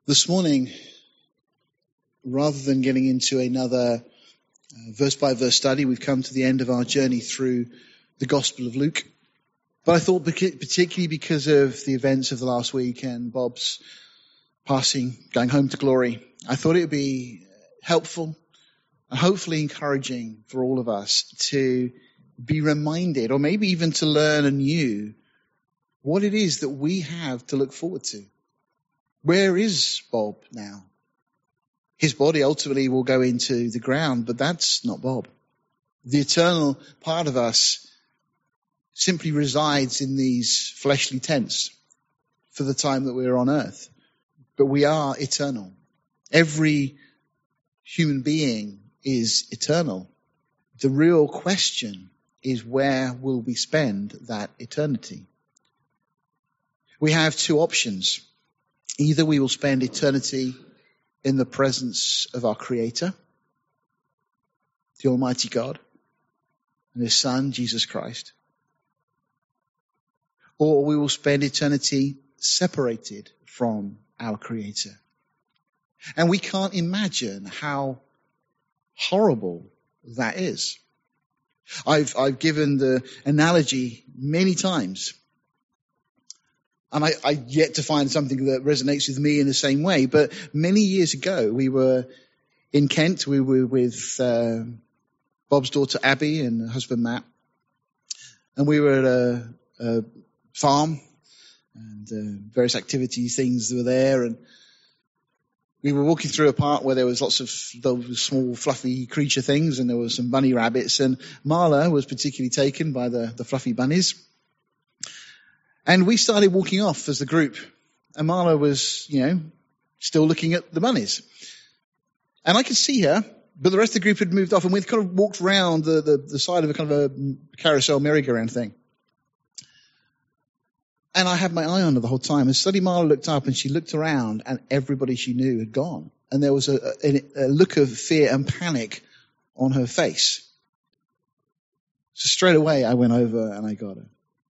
This morning, rather than getting into another verse-by-verse study, we've come to the end of our journey through the Gospel of Luke. But I thought, particularly because of the events of the last week and Bob's passing, going home to glory, I thought it would be helpful and hopefully encouraging for all of us to be reminded, or maybe even to learn anew, what it is that we have to look forward to. Where is Bob now? His body ultimately will go into the ground, but that's not Bob. The eternal part of us simply resides in these fleshly tents for the time that we're on earth. But we are eternal. Every human being is eternal. The real question is, where will we spend that eternity? We have two options. Either we will spend eternity in the presence of our Creator, the Almighty God, and His Son, Jesus Christ, or we will spend eternity separated from our Creator. And we can't imagine how horrible that is. I've given the analogy many times. And I yet to find something that resonates with me in the same way. But many years ago, we were in Kent. We were with Bob's daughter Abby and her husband Matt. And we were at a farm and various activity things were there. And we were walking through a part where there was lots of those small fluffy creature things, and there were some bunny rabbits. And Marla was particularly taken by the fluffy bunnies. And we started walking off as a group. And Marla was, still looking at the bunnies. And I could see her, but the rest of the group had moved off, and we'd kind of walked round the side of a kind of a carousel merry-go-round thing. And I had my eye on her the whole time. And suddenly Marla looked up and she looked around, and everybody she knew had gone. And there was a look of fear and panic on her face. So straight away I went over and I got her.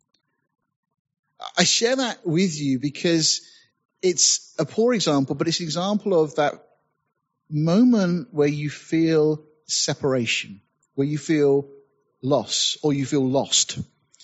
I share that with you because it's a poor example, but it's an example of that moment where you feel separation, where you feel loss, or you feel lost.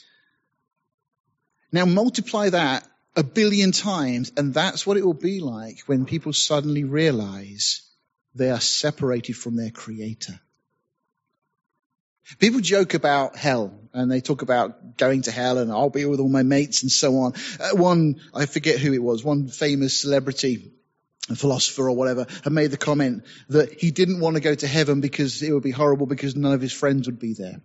Now multiply that 1 billion times, and that's what it will be like when people suddenly realize they are separated from their Creator. People joke about hell, and they talk about going to hell, and I'll be with all my mates and so on. I forget who it was, one famous celebrity, a philosopher or whatever, had made the comment that he didn't want to go to heaven because it would be horrible because none of his friends would be there.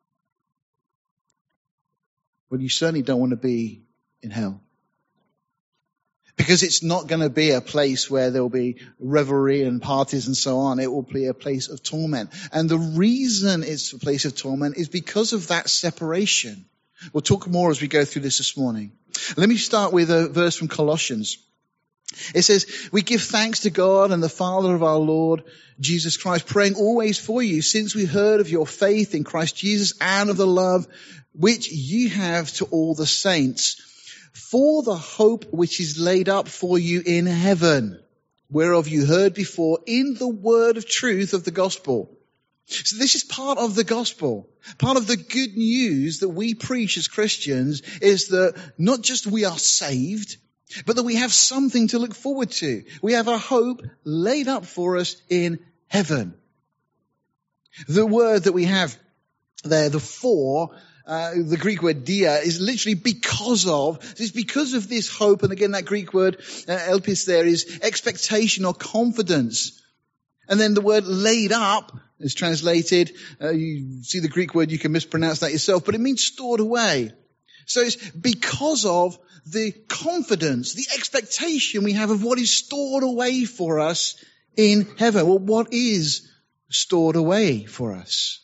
Well, you certainly don't want to be in hell. Because it's not going to be a place where there will be revelry and parties and so on. It will be a place of torment. And the reason it's a place of torment is because of that separation. We'll talk more as we go through this morning. Let me start with a verse from Colossians. It says, "We give thanks to God and the Father of our Lord Jesus Christ, praying always for you, since we heard of your faith in Christ Jesus and of the love which you have to all the saints, for the hope which is laid up for you in heaven, whereof you heard before in the word of truth of the gospel." So this is part of the gospel. Part of the good news that we preach as Christians is that not just we are saved, but that we have something to look forward to. We have a hope laid up for us in heaven. The word that we have there, the for, the Greek word dia, is literally because of. It's because of this hope. And again, that Greek word, elpis there, is expectation or confidence. And then the word laid up is translated. You see the Greek word, you can mispronounce that yourself, but it means stored away. So it's because of the confidence, the expectation we have of what is stored away for us in heaven. Well, what is stored away for us?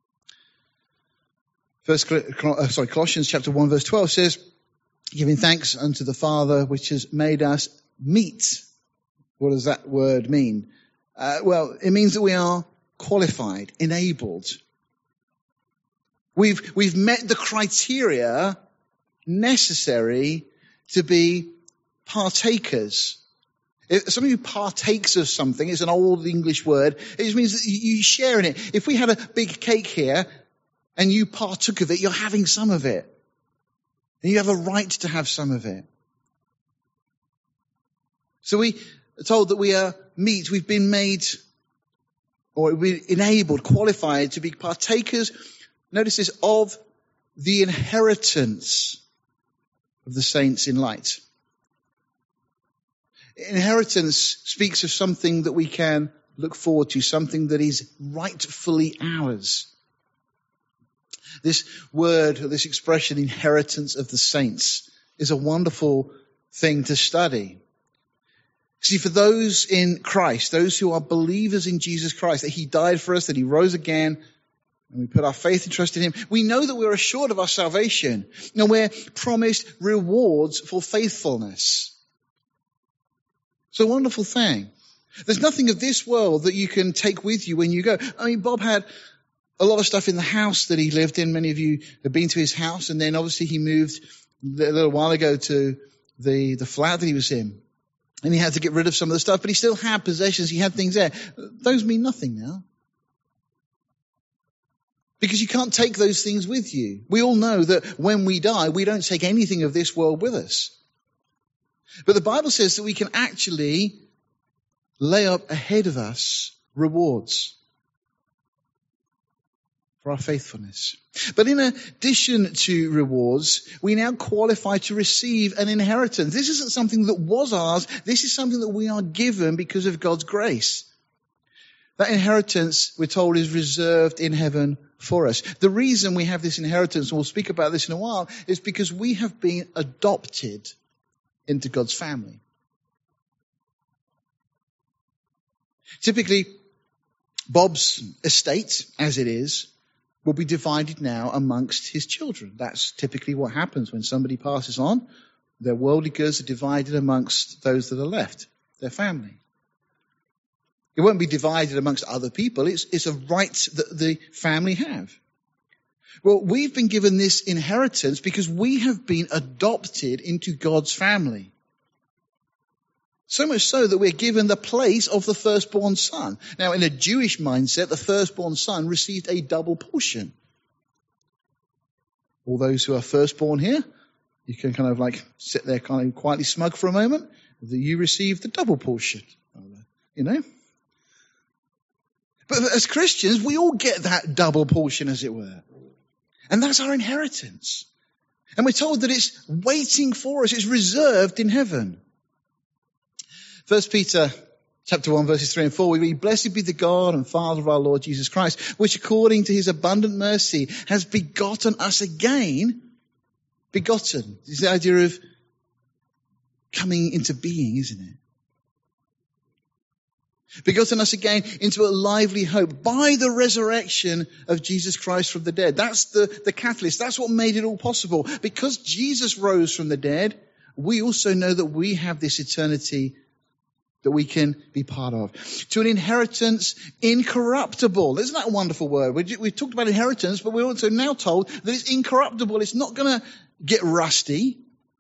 Colossians chapter 1 verse 12 says, "Giving thanks unto the Father which has made us meet." What does that word mean? Well, it means that we are qualified, enabled. We've met the criteria necessary to be partakers If somebody who partakes of something, it's an old English word, it just means that you share in it. If we had a big cake here and you partook of it, you're having some of it. And you have a right to have some of it. So we are told that we are meet, we've been made, or we're enabled, qualified to be partakers, notice this, of the inheritance of the saints in light. Inheritance speaks of something that we can look forward to, something that is rightfully ours. This word, or this expression, inheritance of the saints, is a wonderful thing to study. See, for those in Christ, those who are believers in Jesus Christ, that he died for us, that he rose again, and we put our faith and trust in him, we know that we're assured of our salvation, and we're promised rewards for faithfulness. It's a wonderful thing. There's nothing of this world that you can take with you when you go. I mean, Bob had a lot of stuff in the house that he lived in. Many of you have been to his house, and then obviously he moved a little while ago to the flat that he was in. And he had to get rid of some of the stuff, but he still had possessions, he had things there. Those mean nothing now. Because you can't take those things with you. We all know that when we die, we don't take anything of this world with us. But the Bible says that we can actually lay up ahead of us rewards for our faithfulness. But in addition to rewards, we now qualify to receive an inheritance. This isn't something that was ours. This is something that we are given because of God's grace. That inheritance, we're told, is reserved in heaven for us. The reason we have this inheritance, and we'll speak about this in a while, is because we have been adopted into God's family. Typically, Bob's estate, as it is, will be divided now amongst his children. That's typically what happens when somebody passes on. Their worldly goods are divided amongst those that are left, their family. It won't be divided amongst other people. It's a right that the family have. Well, we've been given this inheritance because we have been adopted into God's family. So much so that we're given the place of the firstborn son. Now, in a Jewish mindset, the firstborn son received a double portion. All those who are firstborn here, you can kind of like sit there kind of quietly smug for a moment, that you received the double portion. You know? But as Christians, we all get that double portion, as it were. And that's our inheritance. And we're told that it's waiting for us. It's reserved in heaven. 1 Peter chapter 1, verses 3 and 4, we read, "Blessed be the God and Father of our Lord Jesus Christ, which according to his abundant mercy has begotten us again." Begotten is the idea of coming into being, isn't it? Begotten us again into a lively hope by the resurrection of Jesus Christ from the dead. That's the catalyst. That's what made it all possible. Because Jesus rose from the dead, we also know that we have this eternity that we can be part of. To an inheritance incorruptible. Isn't that a wonderful word? We've talked about inheritance, but we're also now told that it's incorruptible. It's not going to get rusty.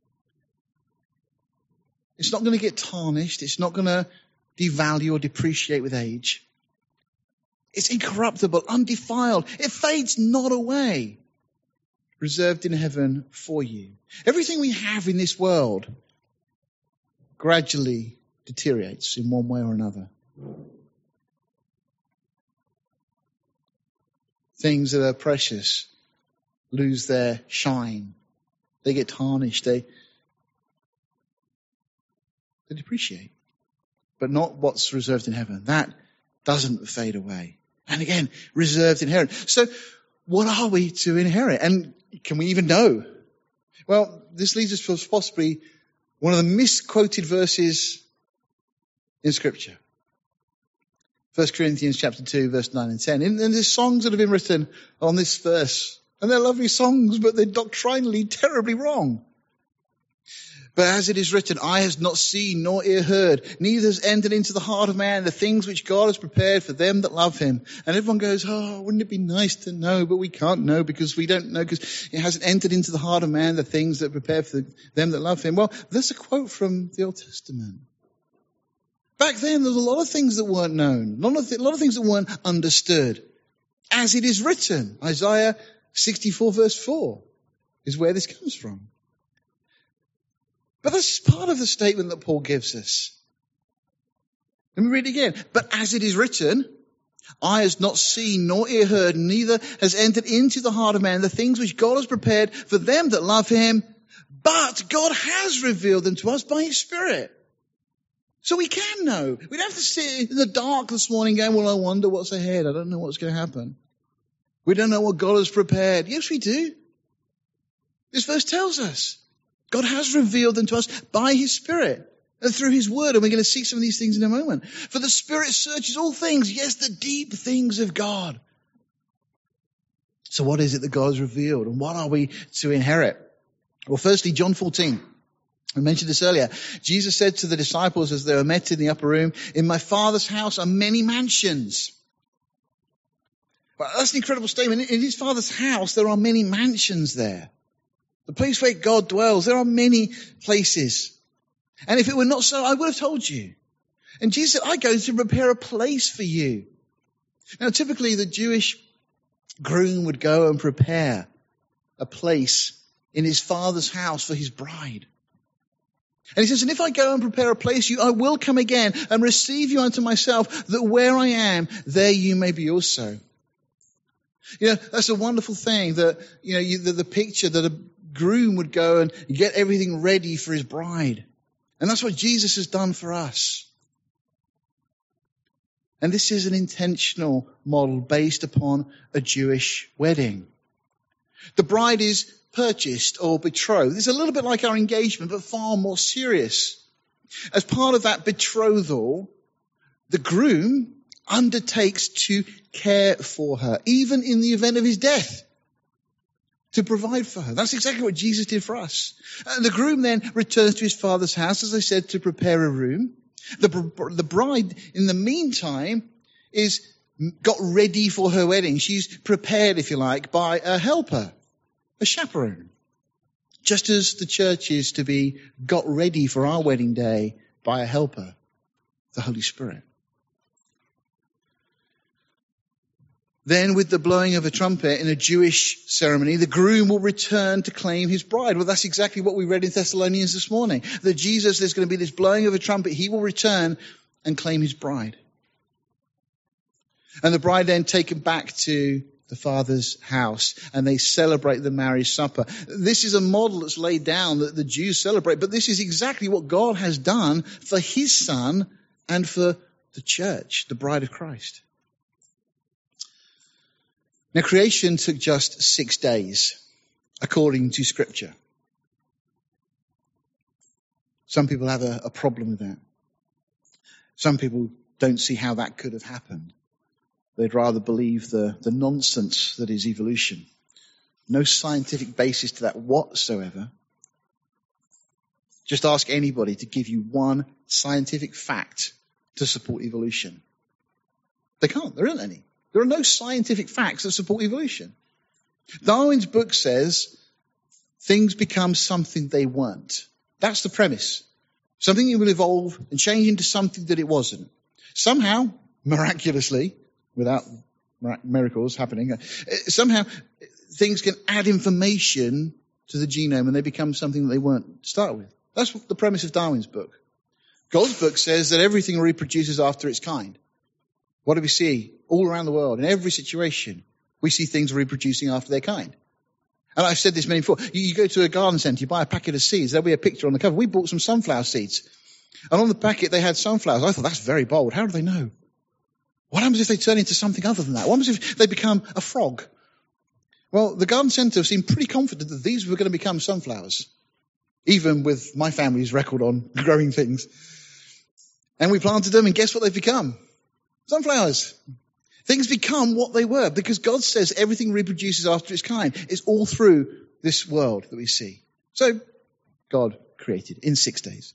It's not going to get tarnished. It's not going to devalue or depreciate with age. It's incorruptible, undefiled. It fades not away. Reserved in heaven for you. Everything we have in this world gradually deteriorates in one way or another. Things that are precious lose their shine. They get tarnished. They depreciate. But not what's reserved in heaven. That doesn't fade away. And again, reserved inheritance. So what are we to inherit? And can we even know? Well, this leads us to possibly one of the misquoted verses in Scripture. 1 Corinthians chapter 2, verse 9 and 10. And there's songs that have been written on this verse. And they're lovely songs, but they're doctrinally terribly wrong. But as it is written, eye has not seen nor ear heard, neither has entered into the heart of man the things which God has prepared for them that love him. And everyone goes, oh, wouldn't it be nice to know? But we can't know because we don't know, because it hasn't entered into the heart of man the things that are prepared for them that love him. Well, that's a quote from the Old Testament. back then there was a lot of things that weren't known, a lot of things that weren't understood. As it is written, Isaiah 64 verse 4 is where this comes from. But that's part of the statement that Paul gives us. Let me read it again. But as it is written, eye has not seen nor ear heard, neither has entered into the heart of man the things which God has prepared for them that love him. But God has revealed them to us by his Spirit. So we can know. We don't have to sit in the dark this morning going, well, I wonder what's ahead. I don't know what's going to happen. We don't know what God has prepared. Yes, we do. This verse tells us. God has revealed them to us by his Spirit and through his word. And we're going to see some of these things in a moment. For the Spirit searches all things. Yes, the deep things of God. So what is it that God has revealed? And what are we to inherit? Well, firstly, John 14. I mentioned this earlier. Jesus said to the disciples as they were met in the upper room, in my Father's house are many mansions. Well, that's an incredible statement. In his Father's house, there are many mansions there. The place where God dwells, there are many places. And if it were not so, I would have told you. And Jesus said, I go to prepare a place for you. Now, typically the Jewish groom would go and prepare a place in his father's house for his bride. And he says, and if I go and prepare a place for you, I will come again and receive you unto myself, that where I am, there you may be also. You know, that's a wonderful thing that, the picture that a groom would go and get everything ready for his bride. And that's what Jesus has done for us. And this is an intentional model based upon a Jewish wedding. The bride is purchased or betrothed. It's a little bit like our engagement, but far more serious. As part of that betrothal, the groom undertakes to care for her, even in the event of his death, to provide for her. That's exactly what Jesus did for us. And the groom then returns to his father's house, as I said, to prepare a room. The bride, in the meantime, is got ready for her wedding. She's prepared, if you like, by a helper, a chaperone. Just as the church is to be got ready for our wedding day by a helper, the Holy Spirit. Then with the blowing of a trumpet in a Jewish ceremony, the groom will return to claim his bride. Well, that's exactly what we read in Thessalonians this morning. That Jesus, there's going to be this blowing of a trumpet. He will return and claim his bride. And the bride then taken back to the Father's house, and they celebrate the marriage supper. This is a model that's laid down that the Jews celebrate, but this is exactly what God has done for his Son and for the church, the bride of Christ. Now, creation took just 6 days, according to Scripture. Some people have a problem with that. Some people don't see how that could have happened. They'd rather believe the nonsense that is evolution. No scientific basis to that whatsoever. Just ask anybody to give you one scientific fact to support evolution. They can't. There isn't any. There are no scientific facts that support evolution. Darwin's book says things become something they weren't. That's the premise. Something will evolve and change into something that it wasn't. Somehow, miraculously, without miracles happening, somehow things can add information to the genome and they become something that they weren't to start with. That's the premise of Darwin's book. God's book says that everything reproduces after its kind. What do we see all around the world? In every situation, we see things reproducing after their kind. And I've said this many before. You go to a garden centre, you buy a packet of seeds, there'll be a picture on the cover. We bought some sunflower seeds. And on the packet they had sunflowers. I thought, that's very bold. How do they know? What happens if they turn into something other than that? What happens if they become a frog? Well, the garden centre seemed pretty confident that these were going to become sunflowers, even with my family's record on growing things. And we planted them, and guess what they've become? Sunflowers. Things become what they were because God says everything reproduces after its kind. It's all through this world that we see. So God created in 6 days.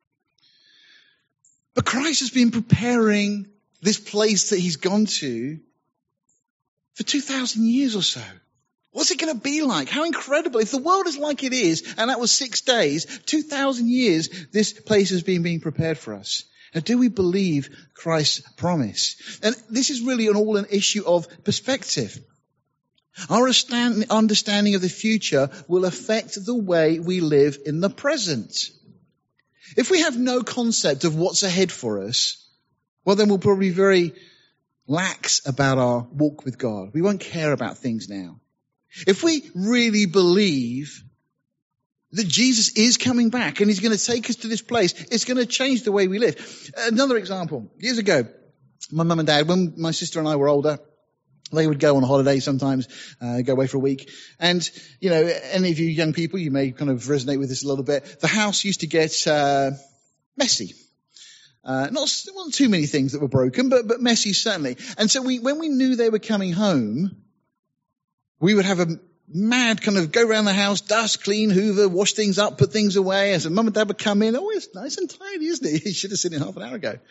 But Christ has been preparing this place that he's gone to for 2,000 years or so. What's it going to be like? How incredible. If the world is like it is, and that was 6 days, 2,000 years, this place has been being prepared for us. Now, do we believe Christ's promise? And this is really an issue of perspective. Our understanding of the future will affect the way we live in the present. If we have no concept of what's ahead for us, well, then we'll probably be very lax about our walk with God. We won't care about things now. If we really believe that Jesus is coming back and he's going to take us to this place, it's going to change the way we live. Another example. Years ago, my mum and dad, when my sister and I were older, they would go on holiday sometimes, go away for a week. And, you know, any of you young people, you may kind of resonate with this a little bit. The house used to get messy. Not too many things that were broken, but messy certainly. And so when we knew they were coming home, we would have a mad kind of go around the house, dust, clean, hoover, wash things up, put things away. And so mum and dad would come in. Oh, it's nice and tidy, isn't it? You should have seen it half an hour ago.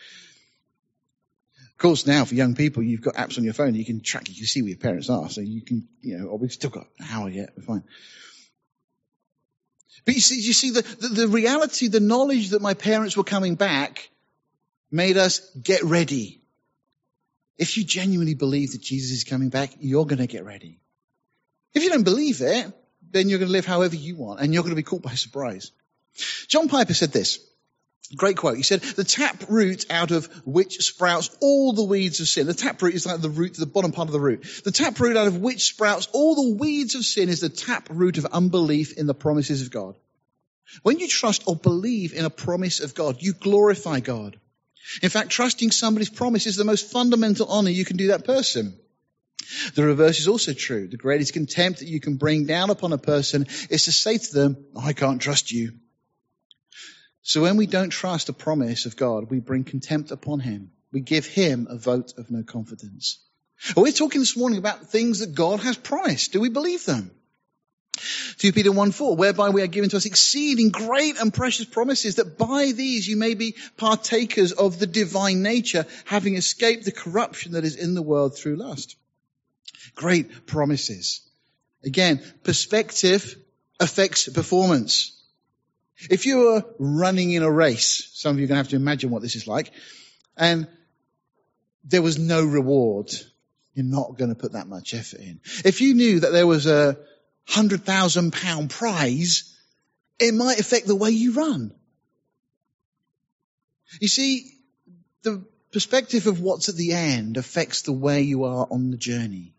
Of course, now for young people, you've got apps on your phone. You can track, you can see where your parents are. So you can, oh, we've still got an hour yet. We're fine. But you see the reality, the knowledge that my parents were coming back made us get ready. If you genuinely believe that Jesus is coming back, you're going to get ready. If you don't believe it, then you're going to live however you want and you're going to be caught by surprise. John Piper said this. Great quote. He said, the tap root out of which sprouts all the weeds of sin. The tap root is like the root, the bottom part of the root. The tap root out of which sprouts all the weeds of sin is the tap root of unbelief in the promises of God. When you trust or believe in a promise of God, you glorify God. In fact, trusting somebody's promise is the most fundamental honor you can do that person. The reverse is also true. The greatest contempt that you can bring down upon a person is to say to them, I can't trust you. So when we don't trust a promise of God, we bring contempt upon him. We give him a vote of no confidence. We're talking this morning about things that God has promised. Do we believe them? 2 Peter 1:4, whereby we are given to us exceeding great and precious promises, that by these you may be partakers of the divine nature, having escaped the corruption that is in the world through lust. Great promises. Again, perspective affects performance. If you are running in a race, some of you are going to have to imagine what this is like, and there was no reward, you're not going to put that much effort in. If you knew that there was a £100,000 prize, it might affect the way you run. You see, the perspective of what's at the end affects the way you are on the journey.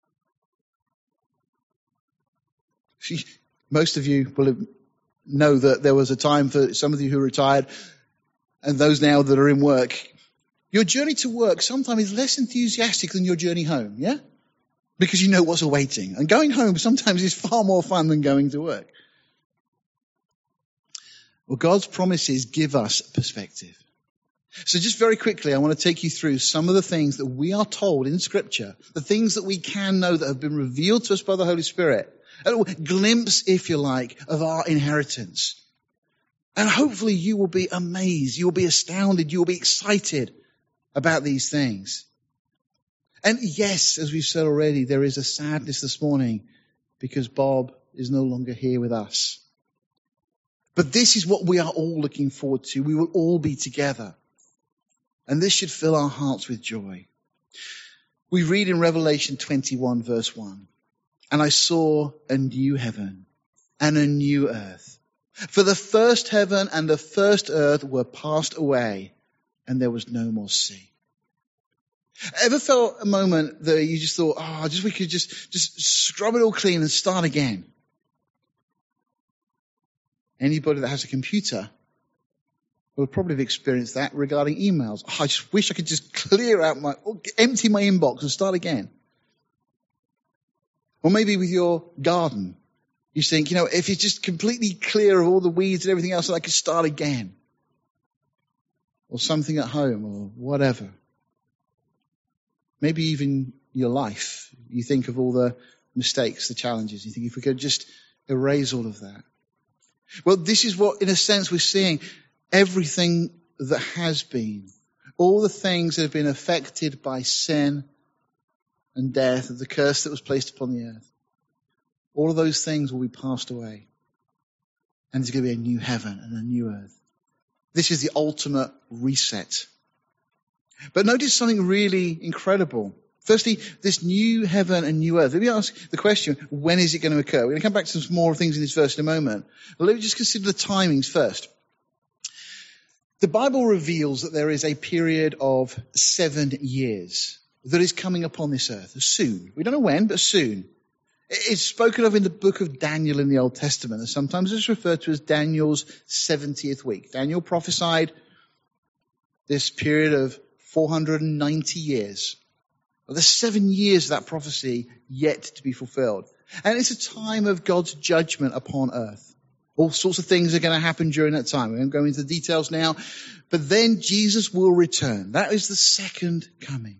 Most of you will know that there was a time for some of you who retired and those now that are in work. Your journey to work sometimes is less enthusiastic than your journey home, yeah? Because you know what's awaiting. And going home sometimes is far more fun than going to work. Well, God's promises give us perspective. So just very quickly, I want to take you through some of the things that we are told in Scripture, the things that we can know that have been revealed to us by the Holy Spirit. A glimpse, if you like, of our inheritance. And hopefully you will be amazed, you will be astounded, you will be excited about these things. And yes, as we've said already, there is a sadness this morning because Bob is no longer here with us. But this is what we are all looking forward to. We will all be together. And this should fill our hearts with joy. We read in Revelation 21 verse 1. And I saw a new heaven and a new earth. For the first heaven and the first earth were passed away, and there was no more sea. Ever felt a moment that you just thought, we could just scrub it all clean and start again? Anybody that has a computer will probably have experienced that regarding emails. I just wish I could just empty my inbox and start again. Or maybe with your garden, you think, if it's just completely clear of all the weeds and everything else, then I could start again. Or something at home or whatever. Maybe even your life. You think of all the mistakes, the challenges. You think if we could just erase all of that. Well, this is what, in a sense, we're seeing. Everything that has been. All the things that have been affected by sin and death, and the curse that was placed upon the earth. All of those things will be passed away. And there's going to be a new heaven and a new earth. This is the ultimate reset. But notice something really incredible. Firstly, this new heaven and new earth. Let me ask the question, when is it going to occur? We're going to come back to some more things in this verse in a moment. But let me just consider the timings first. The Bible reveals that there is a period of 7 years that is coming upon this earth soon. We don't know when, but soon. It's spoken of in the book of Daniel in the Old Testament, and sometimes it's referred to as Daniel's 70th week. Daniel prophesied this period of 490 years. Well, there's 7 years of that prophecy yet to be fulfilled. And it's a time of God's judgment upon earth. All sorts of things are going to happen during that time. We won't go into the details now. But then Jesus will return. That is the second coming.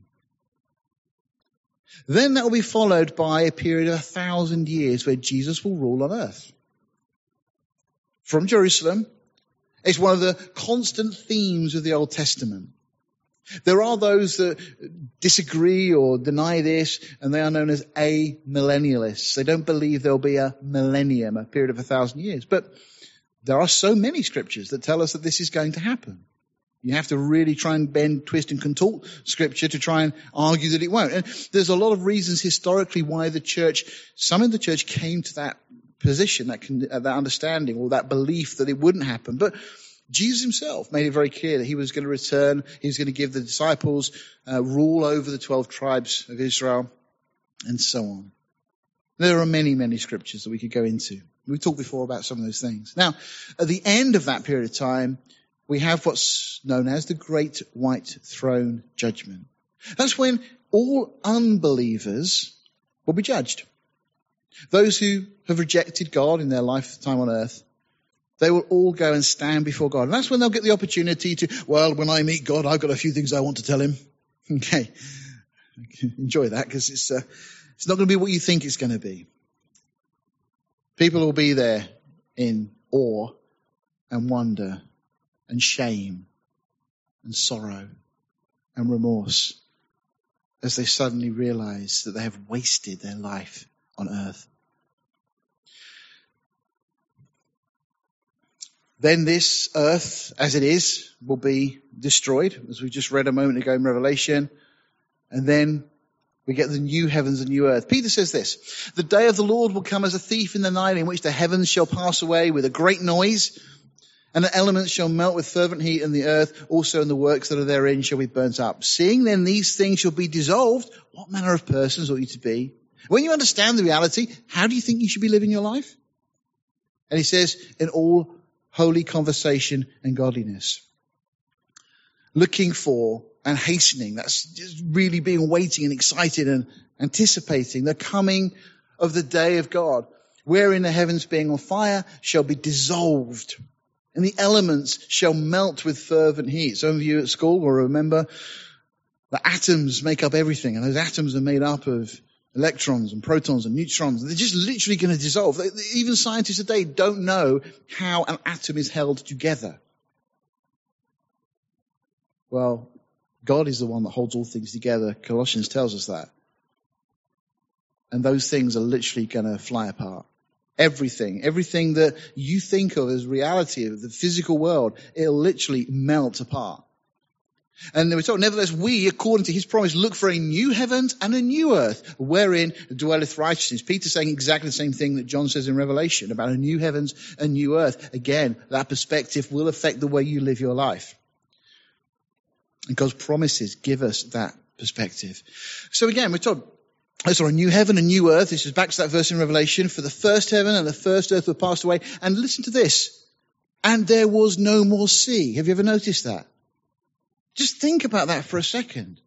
Then that will be followed by a period of 1,000 years where Jesus will rule on earth. From Jerusalem. It's one of the constant themes of the Old Testament. There are those that disagree or deny this, and they are known as amillennialists. They don't believe there'll be a millennium, a period of 1,000 years. But there are so many scriptures that tell us that this is going to happen. You have to really try and bend, twist, and contort scripture to try and argue that it won't. And there's a lot of reasons historically why some in the church came to that position, that understanding, or that belief that it wouldn't happen. But Jesus himself made it very clear that he was going to return. He was going to give the disciples rule over the 12 tribes of Israel, and so on. There are many, many scriptures that we could go into. We talked before about some of those things. Now, at the end of that period of time, we have what's known as the Great White Throne Judgment. That's when all unbelievers will be judged. Those who have rejected God in their lifetime on earth, they will all go and stand before God. And that's when they'll get the opportunity to, well, when I meet God, I've got a few things I want to tell him. Okay. Enjoy that, because it's not going to be what you think it's going to be. People will be there in awe and wonder and shame and sorrow and remorse as they suddenly realize that they have wasted their life on earth. Then this earth, as it is, will be destroyed, as we just read a moment ago in Revelation. And then we get the new heavens and new earth. Peter says this, the day of the Lord will come as a thief in the night, in which the heavens shall pass away with a great noise, and the elements shall melt with fervent heat, and the earth also and the works that are therein shall be burnt up. Seeing then these things shall be dissolved, what manner of persons ought you to be? When you understand the reality, how do you think you should be living your life? And he says, in all holy conversation and godliness. Looking for and hastening. That's just really being waiting and excited and anticipating the coming of the day of God, wherein the heavens being on fire shall be dissolved, and the elements shall melt with fervent heat. Some of you at school will remember the atoms make up everything, and those atoms are made up of electrons and protons and neutrons. They're just literally going to dissolve. Even scientists today don't know how an atom is held together. Well, God is the one that holds all things together. Colossians tells us that. And those things are literally going to fly apart. Everything that you think of as reality of the physical world, it'll literally melt apart. And we're told, nevertheless, we, according to his promise, look for a new heavens and a new earth, wherein dwelleth righteousness. Peter's saying exactly the same thing that John says in Revelation about a new heavens and new earth. Again, that perspective will affect the way you live your life. And God's promises give us that perspective. So again, we're told, I saw a new heaven and new earth. This is back to that verse in Revelation. For the first heaven and the first earth were passed away. And listen to this. And there was no more sea. Have you ever noticed that? Just think about that for a second.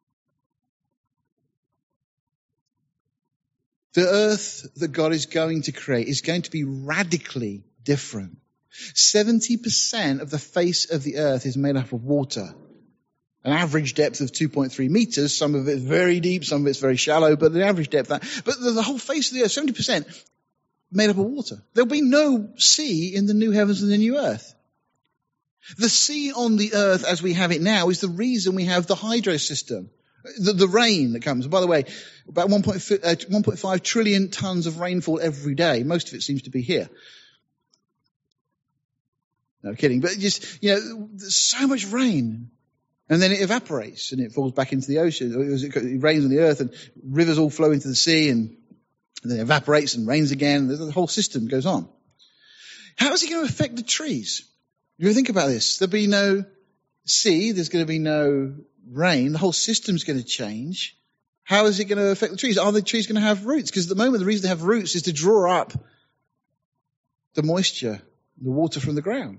The earth that God is going to create is going to be radically different. 70% of the face of the earth is made up of water. An average depth of 2.3 meters. Some of it is very deep, some of it's very shallow, but the average depth, but the whole face of the earth, 70% made up of water. There'll be no sea in the new heavens and the new earth. The sea on the earth as we have it now is the reason we have the hydro system. The rain that comes. By the way, about 1.5 trillion tons of rainfall every day. Most of it seems to be here. No, I'm kidding. But just, there's so much rain. And then it evaporates and it falls back into the ocean. It rains on the earth and rivers all flow into the sea and then it evaporates and rains again. The whole system goes on. How is it going to affect the trees? You ever think about this? There'll be no sea. There's going to be no rain. The whole system's going to change. How is it going to affect the trees? Are the trees going to have roots? Because at the moment, the reason they have roots is to draw up the moisture, the water from the ground.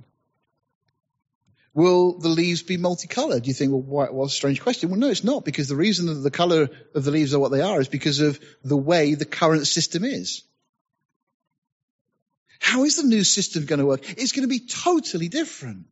Will the leaves be multicolored? You think, well, what a strange question. Well, no, it's not, because the reason that the color of the leaves are what they are is because of the way the current system is. How is the new system going to work? It's going to be totally different.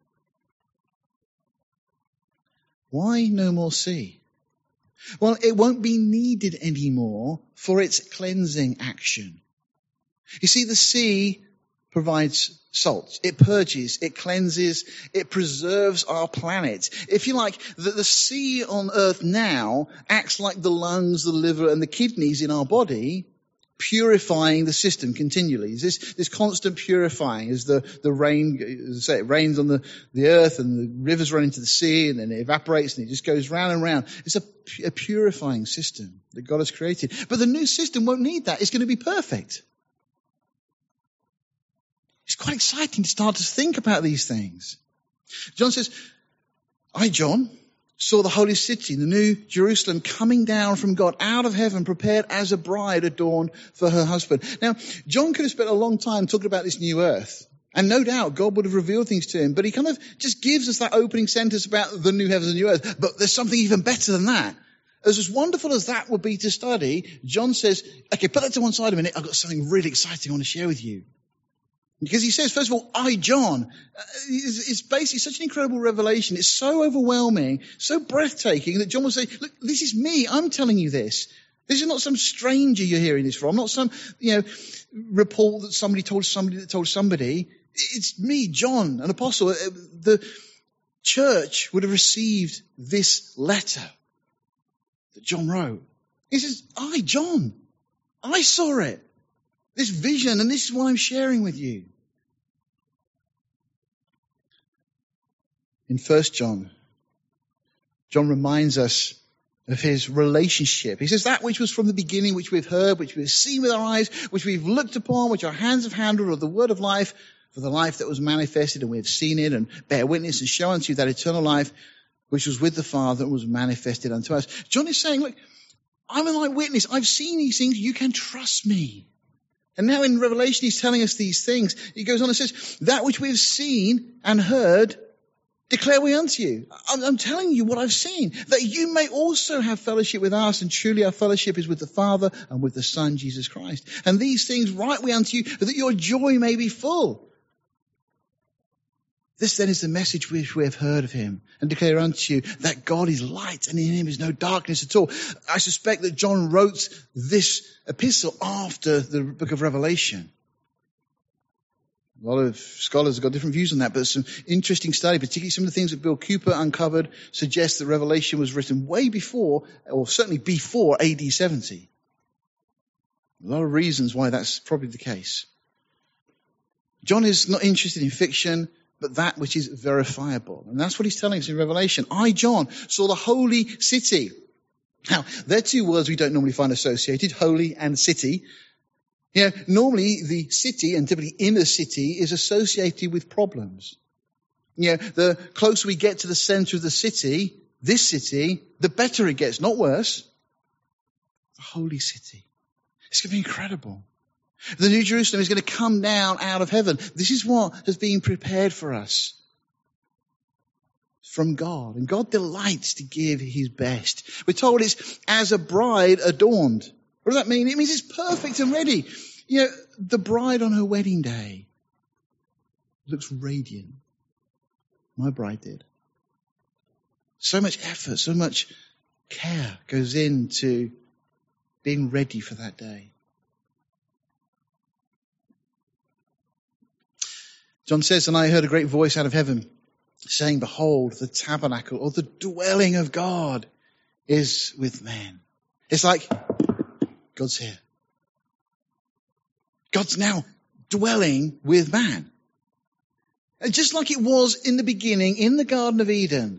Why no more sea? Well, it won't be needed anymore for its cleansing action. You see, the sea provides salt. It purges, it cleanses, it preserves our planet. If you like, the sea on earth now acts like the lungs, the liver, and the kidneys in our body, purifying the system continually. This constant purifying as the rain, as I say, it rains on the earth and the rivers run into the sea and then it evaporates and it just goes round and round. It's a purifying system that God has created. But the new system won't need that. It's going to be perfect. It's quite exciting to start to think about these things. John says, I, John, saw the holy city, the new Jerusalem, coming down from God out of heaven, prepared as a bride adorned for her husband. Now, John could have spent a long time talking about this new earth. And no doubt God would have revealed things to him. But he kind of just gives us that opening sentence about the new heavens and new earth. But there's something even better than that. As wonderful as that would be to study, John says, okay, put that to one side a minute. I've got something really exciting I want to share with you. Because he says, first of all, I, John. It's basically such an incredible revelation. It's so overwhelming, so breathtaking that John will say, look, this is me. I'm telling you this. This is not some stranger you're hearing this from. Not some, report that somebody told somebody that told somebody. It's me, John, an apostle. The church would have received this letter that John wrote. He says, I, John, I saw it. This vision, and this is what I'm sharing with you. In 1 John, John reminds us of his relationship. He says, that which was from the beginning, which we've heard, which we've seen with our eyes, which we've looked upon, which our hands have handled, of the word of life, for the life that was manifested, and we have seen it, and bear witness and show unto you that eternal life, which was with the Father and was manifested unto us. John is saying, look, I'm an eyewitness. I've seen these things. You can trust me. And now in Revelation, he's telling us these things. He goes on and says, that which we have seen and heard, declare we unto you. I'm telling you what I've seen, that you may also have fellowship with us. And truly our fellowship is with the Father and with the Son, Jesus Christ. And these things write we unto you, that your joy may be full. This then is the message which we have heard of him, and declare unto you that God is light and in him is no darkness at all. I suspect that John wrote this epistle after the book of Revelation. A lot of scholars have got different views on that, but some interesting study, particularly some of the things that Bill Cooper uncovered, suggest that Revelation was written way before, or certainly before AD 70. A lot of reasons why that's probably the case. John is not interested in fiction, but that which is verifiable. And that's what he's telling us in Revelation. I, John, saw the holy city. Now, they're two words we don't normally find associated, holy and city. Normally the city, and typically inner city, is associated with problems. The closer we get to the center of the city, this city, the better it gets, not worse. The holy city. It's going to be incredible. The New Jerusalem is going to come down out of heaven. This is what has been prepared for us from God. And God delights to give his best. We're told it's as a bride adorned. What does that mean? It means it's perfect and ready. The bride on her wedding day looks radiant. My bride did. So much effort, so much care goes into being ready for that day. John says, and I heard a great voice out of heaven saying, behold, the tabernacle, or the dwelling of God is with men. It's like God's here. God's now dwelling with man. And just like it was in the beginning, in the Garden of Eden,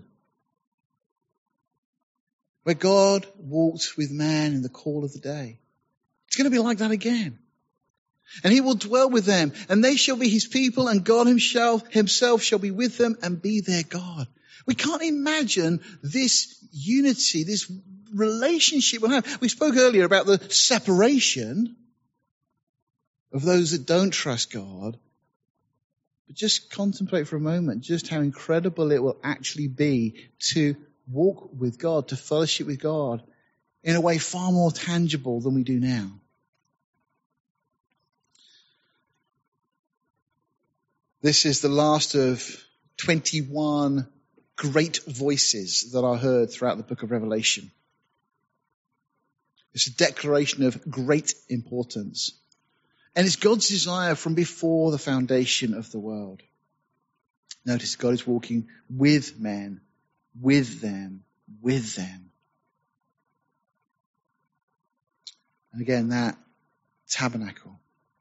where God walked with man in the cool of the day. It's going to be like that again. And he will dwell with them, and they shall be his people, and God himself shall be with them and be their God. We can't imagine this unity, this relationship we'll have. We spoke earlier about the separation of those that don't trust God. But just contemplate for a moment just how incredible it will actually be to walk with God, to fellowship with God in a way far more tangible than we do now. This is the last of 21 great voices that are heard throughout the book of Revelation. It's a declaration of great importance. And it's God's desire from before the foundation of the world. Notice God is walking with men, with them, with them. And again, that tabernacle.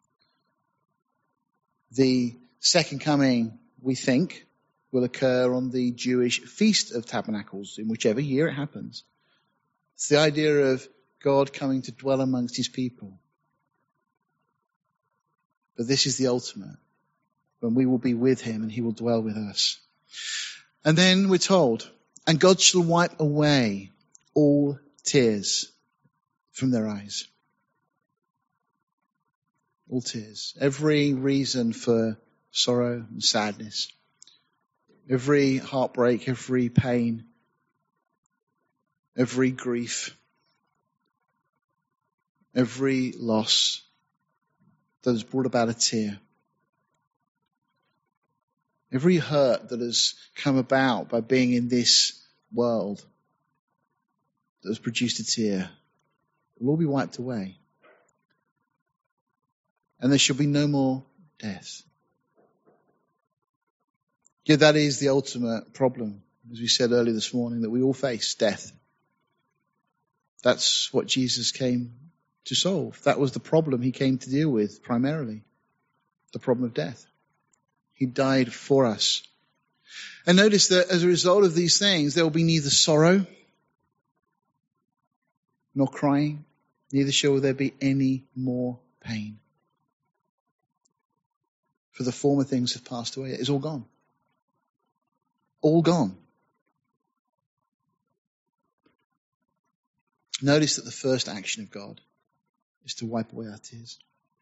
The second coming, we think, will occur on the Jewish Feast of Tabernacles, in whichever year it happens. It's the idea of God coming to dwell amongst his people. But this is the ultimate, when we will be with him and he will dwell with us. And then we're told, and God shall wipe away all tears from their eyes. All tears. Every reason for sorrow and sadness. Every heartbreak, every pain, every grief, every loss that has brought about a tear. Every hurt that has come about by being in this world that has produced a tear will all be wiped away. And there shall be no more death. Yeah, that is the ultimate problem, as we said earlier this morning, that we all face, death. That's what Jesus came to solve. That was the problem he came to deal with primarily, the problem of death. He died for us. And notice that as a result of these things, there will be neither sorrow nor crying, neither shall there be any more pain. For the former things have passed away. It is all gone. All gone. Notice that the first action of God is to wipe away our tears.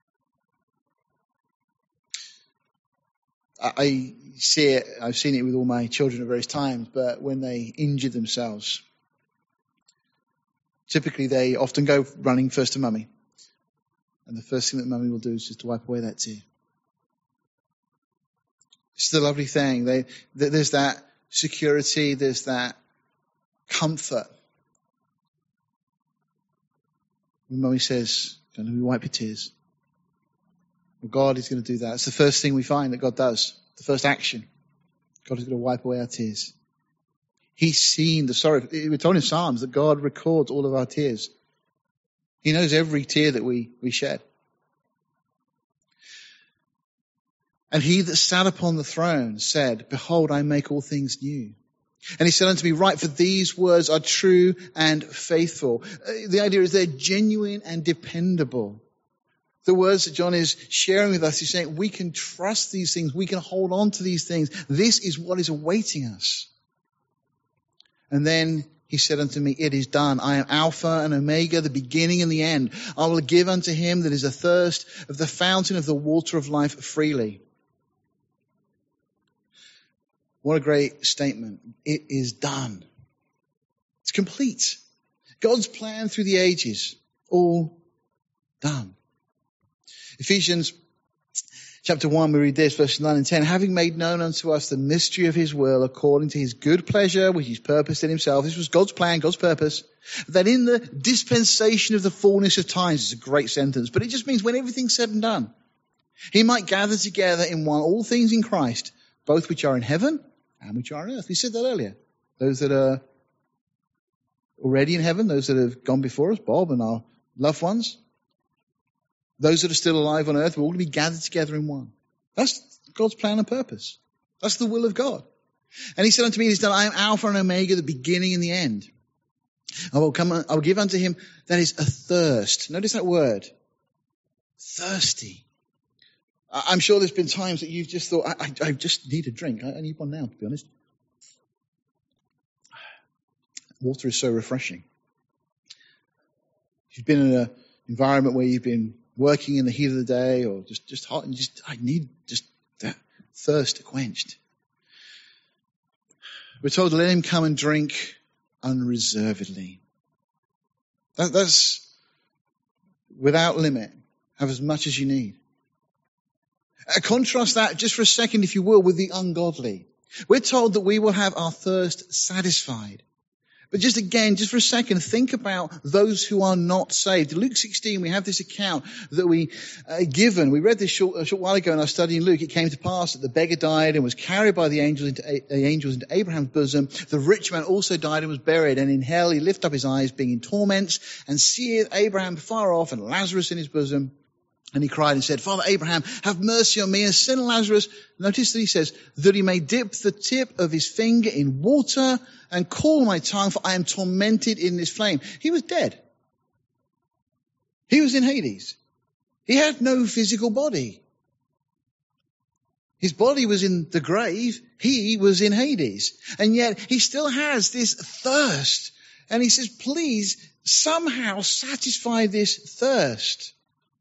I see it, I've seen it with all my children at various times, but when they injure themselves, typically they often go running first to mummy. And the first thing that mummy will do is just to wipe away that tear. It's the lovely thing. There's that security, there's that comfort. When mummy says, "Let me wipe your tears." Well, God is going to do that. It's the first thing we find that God does. The first action. God is going to wipe away our tears. He's seen the sorrow. We're told in Psalms that God records all of our tears. He knows every tear that we shed. And he that sat upon the throne said, "Behold, I make all things new." And he said unto me, "Write, for these words are true and faithful." The idea is they're genuine and dependable. The words that John is sharing with us, he's saying we can trust these things. We can hold on to these things. This is what is awaiting us. And then he said unto me, "It is done. I am Alpha and Omega, the beginning and the end. I will give unto him that is athirst of the fountain of the water of life freely." What a great statement. It is done. It's complete. God's plan through the ages, all done. Ephesians chapter 1, we read this, verses 9 and 10. "Having made known unto us the mystery of his will, according to his good pleasure, which he's purposed in himself." This was God's plan, God's purpose. "That in the dispensation of the fullness of times," it's a great sentence, but it just means when everything's said and done, "he might gather together in one all things in Christ, both which are in heaven and which are on earth." We said that earlier. Those that are already in heaven, those that have gone before us, Bob and our loved ones, those that are still alive on earth, we're all going to be gathered together in one. That's God's plan and purpose. That's the will of God. And he said unto me, it is done, I am Alpha and Omega, the beginning and the end. I will give unto him that is athirst. Notice that word. Thirsty. I'm sure there's been times that you've just thought, I just need a drink. I need one now, to be honest. Water is so refreshing. If you've been in an environment where you've been working in the heat of the day or just hot and I need just that thirst quenched. We're told to let him come and drink unreservedly. That's without limit. Have as much as you need. Contrast that just for a second, if you will, with the ungodly. We're told that we will have our thirst satisfied. But just for a second, think about those who are not saved. In Luke 16, we have this account that we given. We read this a short while ago in our study in Luke. It came to pass that the beggar died and was carried by the angels into Abraham's bosom. The rich man also died and was buried. And in hell he lifted up his eyes, being in torments, and seeth Abraham far off and Lazarus in his bosom. And he cried and said, Father Abraham, have mercy on me and send Lazarus. Notice that he says, that he may dip the tip of his finger in water and cool my tongue, for I am tormented in this flame. He was dead. He was in Hades. He had no physical body. His body was in the grave. He was in Hades. And yet he still has this thirst. And he says, please somehow satisfy this thirst.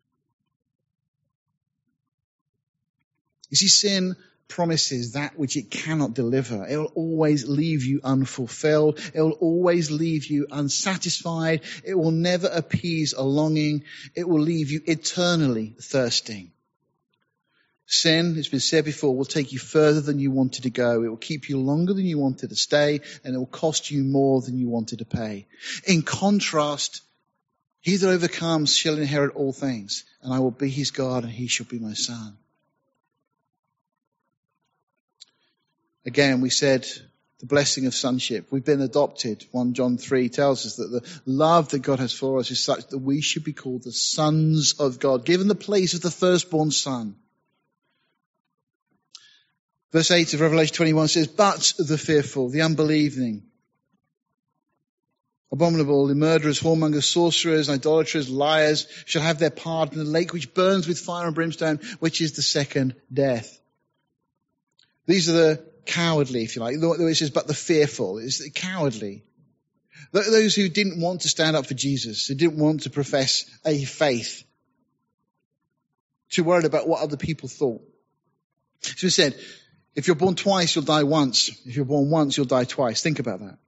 You see, sin promises that which it cannot deliver. It will always leave you unfulfilled. It will always leave you unsatisfied. It will never appease a longing. It will leave you eternally thirsting. Sin, it's been said before, will take you further than you wanted to go. It will keep you longer than you wanted to stay, and it will cost you more than you wanted to pay. In contrast, he that overcomes shall inherit all things, and I will be his God, and he shall be my son. Again, we said the blessing of sonship. We've been adopted. 1 John 3 tells us that the love that God has for us is such that we should be called the sons of God, given the place of the firstborn son. Verse 8 of Revelation 21 says, but the fearful, the unbelieving, abominable, the murderers, whoremongers, sorcerers, idolaters, liars shall have their part in the lake which burns with fire and brimstone, which is the second death. These are the cowardly, if you like. It says, but the fearful. It's the cowardly. Those who didn't want to stand up for Jesus, who didn't want to profess a faith, too worried about what other people thought. So he said, if you're born twice, you'll die once. If you're born once, you'll die twice. Think about that.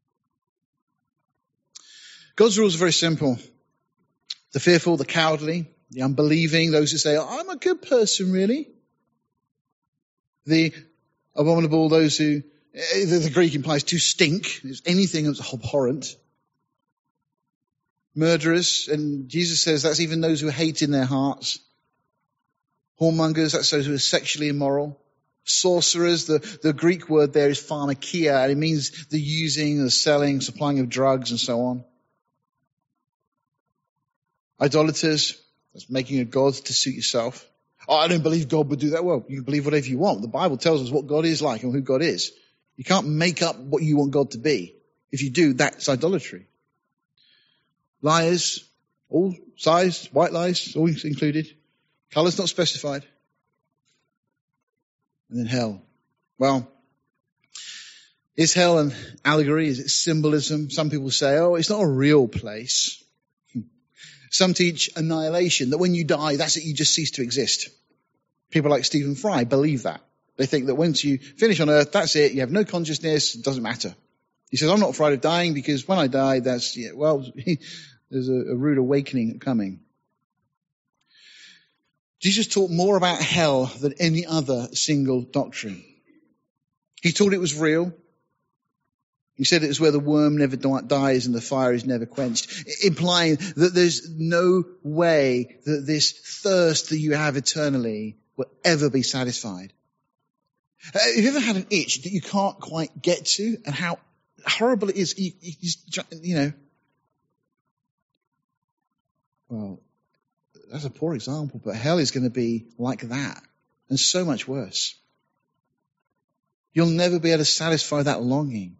God's rules are very simple. The fearful, the cowardly, the unbelieving, those who say, I'm a good person, really. The abominable, those who, the Greek implies to stink, is anything that's abhorrent. Murderers, and Jesus says that's even those who hate in their hearts. Whoremongers, that's those who are sexually immoral. Sorcerers, the Greek word there is pharmakia, and it means the using, the selling, supplying of drugs and so on. Idolaters, that's making a god to suit yourself. Oh, I don't believe God would do that. Well, you can believe whatever you want. The Bible tells us what God is like and who God is. You can't make up what you want God to be. If you do, that's idolatry. Liars, all size, white lies, all included. Colours not specified. And then hell. Well, is hell an allegory? Is it symbolism? Some people say, oh, it's not a real place. Some teach annihilation, that when you die, that's it, you just cease to exist. People like Stephen Fry believe that. They think that once you finish on earth, that's it, you have no consciousness, it doesn't matter. He says, I'm not afraid of dying because when I die, there's a rude awakening coming. Jesus taught more about hell than any other single doctrine. He taught it was real. He said it was where the worm never dies and the fire is never quenched, implying that there's no way that this thirst that you have eternally will ever be satisfied. Have you ever had an itch that you can't quite get to, and how horrible it is? Well, that's a poor example, but hell is going to be like that, and so much worse. You'll never be able to satisfy that longing.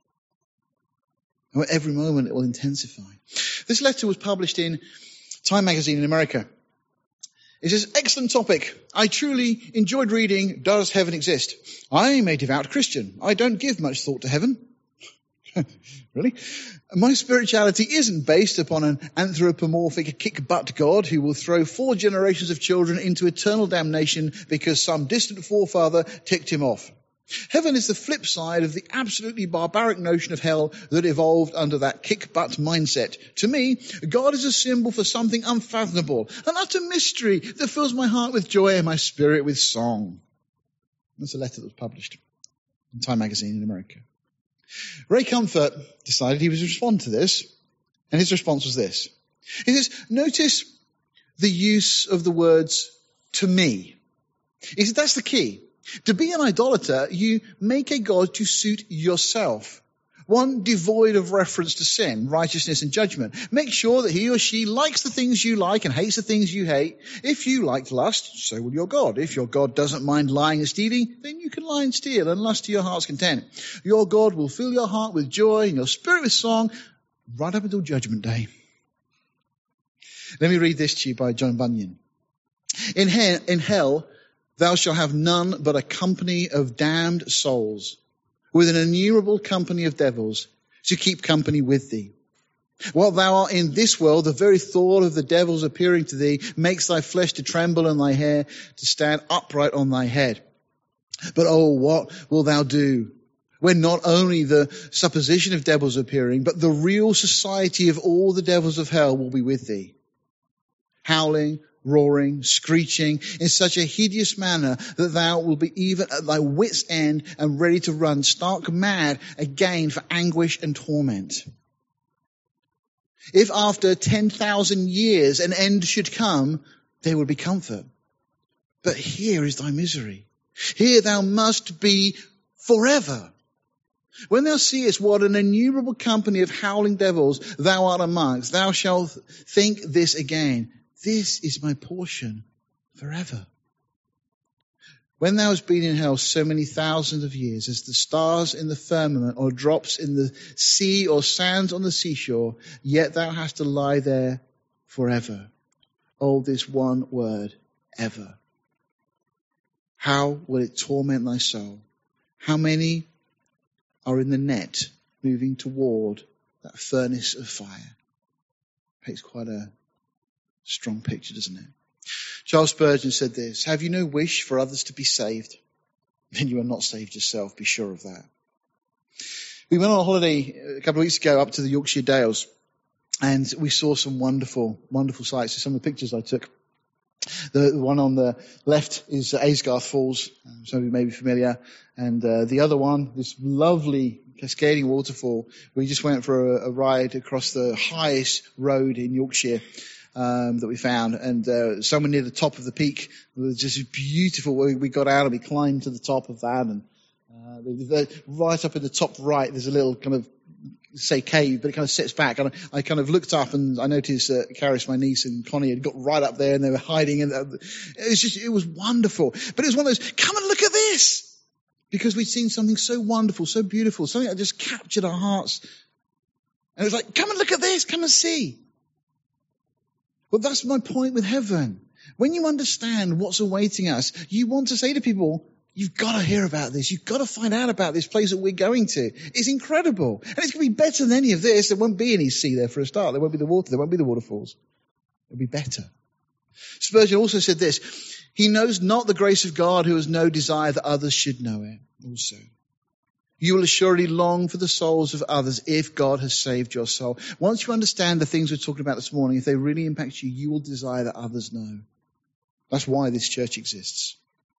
And every moment it will intensify. This letter was published in Time magazine in America. It says, excellent topic. I truly enjoyed reading, Does Heaven Exist? I'm a devout Christian. I don't give much thought to heaven. Really? My spirituality isn't based upon an anthropomorphic kick-butt God who will throw 4 generations of children into eternal damnation because some distant forefather ticked him off. Heaven is the flip side of the absolutely barbaric notion of hell that evolved under that kick-butt mindset. To me, God is a symbol for something unfathomable, an utter mystery that fills my heart with joy and my spirit with song. That's a letter that was published in Time magazine in America. Ray Comfort decided he would respond to this, and his response was this. He says, notice the use of the words, to me. He said, that's the key. To be an idolater, you make a god to suit yourself. One devoid of reference to sin, righteousness and judgment. Make sure that he or she likes the things you like and hates the things you hate. If you like lust, so will your God. If your God doesn't mind lying and stealing, then you can lie and steal and lust to your heart's content. Your God will fill your heart with joy and your spirit with song right up until Judgment Day. Let me read this to you by John Bunyan. In hell, thou shalt have none but a company of damned souls, with an innumerable company of devils to keep company with thee. While thou art in this world, the very thought of the devils appearing to thee makes thy flesh to tremble and thy hair to stand upright on thy head. But oh, what wilt thou do when not only the supposition of devils appearing, but the real society of all the devils of hell will be with thee, howling, roaring, screeching in such a hideous manner that thou wilt be even at thy wit's end and ready to run stark mad again for anguish and torment. If after 10,000 years an end should come, there will be comfort. But here is thy misery. Here thou must be forever. When thou seest what an innumerable company of howling devils thou art amongst, thou shalt think this again. This is my portion forever. When thou hast been in hell so many thousands of years, as the stars in the firmament or drops in the sea or sands on the seashore, yet thou hast to lie there forever. Oh, this one word, ever. How will it torment thy soul? How many are in the net moving toward that furnace of fire? It's quite a strong picture, doesn't it? Charles Spurgeon said this, have you no wish for others to be saved? Then you are not saved yourself, be sure of that. We went on a holiday a couple of weeks ago up to the Yorkshire Dales, and we saw some wonderful, wonderful sights. So some of the pictures I took. The one on the left is Aysgarth Falls, some of you may be familiar, and the other one, this lovely cascading waterfall. We just went for a ride across the highest road in Yorkshire that we found, and somewhere near the top of the peak, it was just beautiful. We got out and we climbed to the top of that, and right up in the top right, there's a little kind of say cave, but it kind of sits back. And I kind of looked up and I noticed that Caris, my niece, and Connie had got right up there and they were hiding. And it was wonderful. But it was one of those, come and look at this! Because we'd seen something so wonderful, so beautiful, something that just captured our hearts. And it was like, come and look at this, come and see. Well, that's my point with heaven. When you understand what's awaiting us, you want to say to people, you've got to hear about this. You've got to find out about this place that we're going to. It's incredible. And it's going to be better than any of this. There won't be any sea there for a start. There won't be the water. There won't be the waterfalls. It'll be better. Spurgeon also said this. He knows not the grace of God who has no desire that others should know it also. You will assuredly long for the souls of others if God has saved your soul. Once you understand the things we're talking about this morning, if they really impact you, you will desire that others know. That's why this church exists.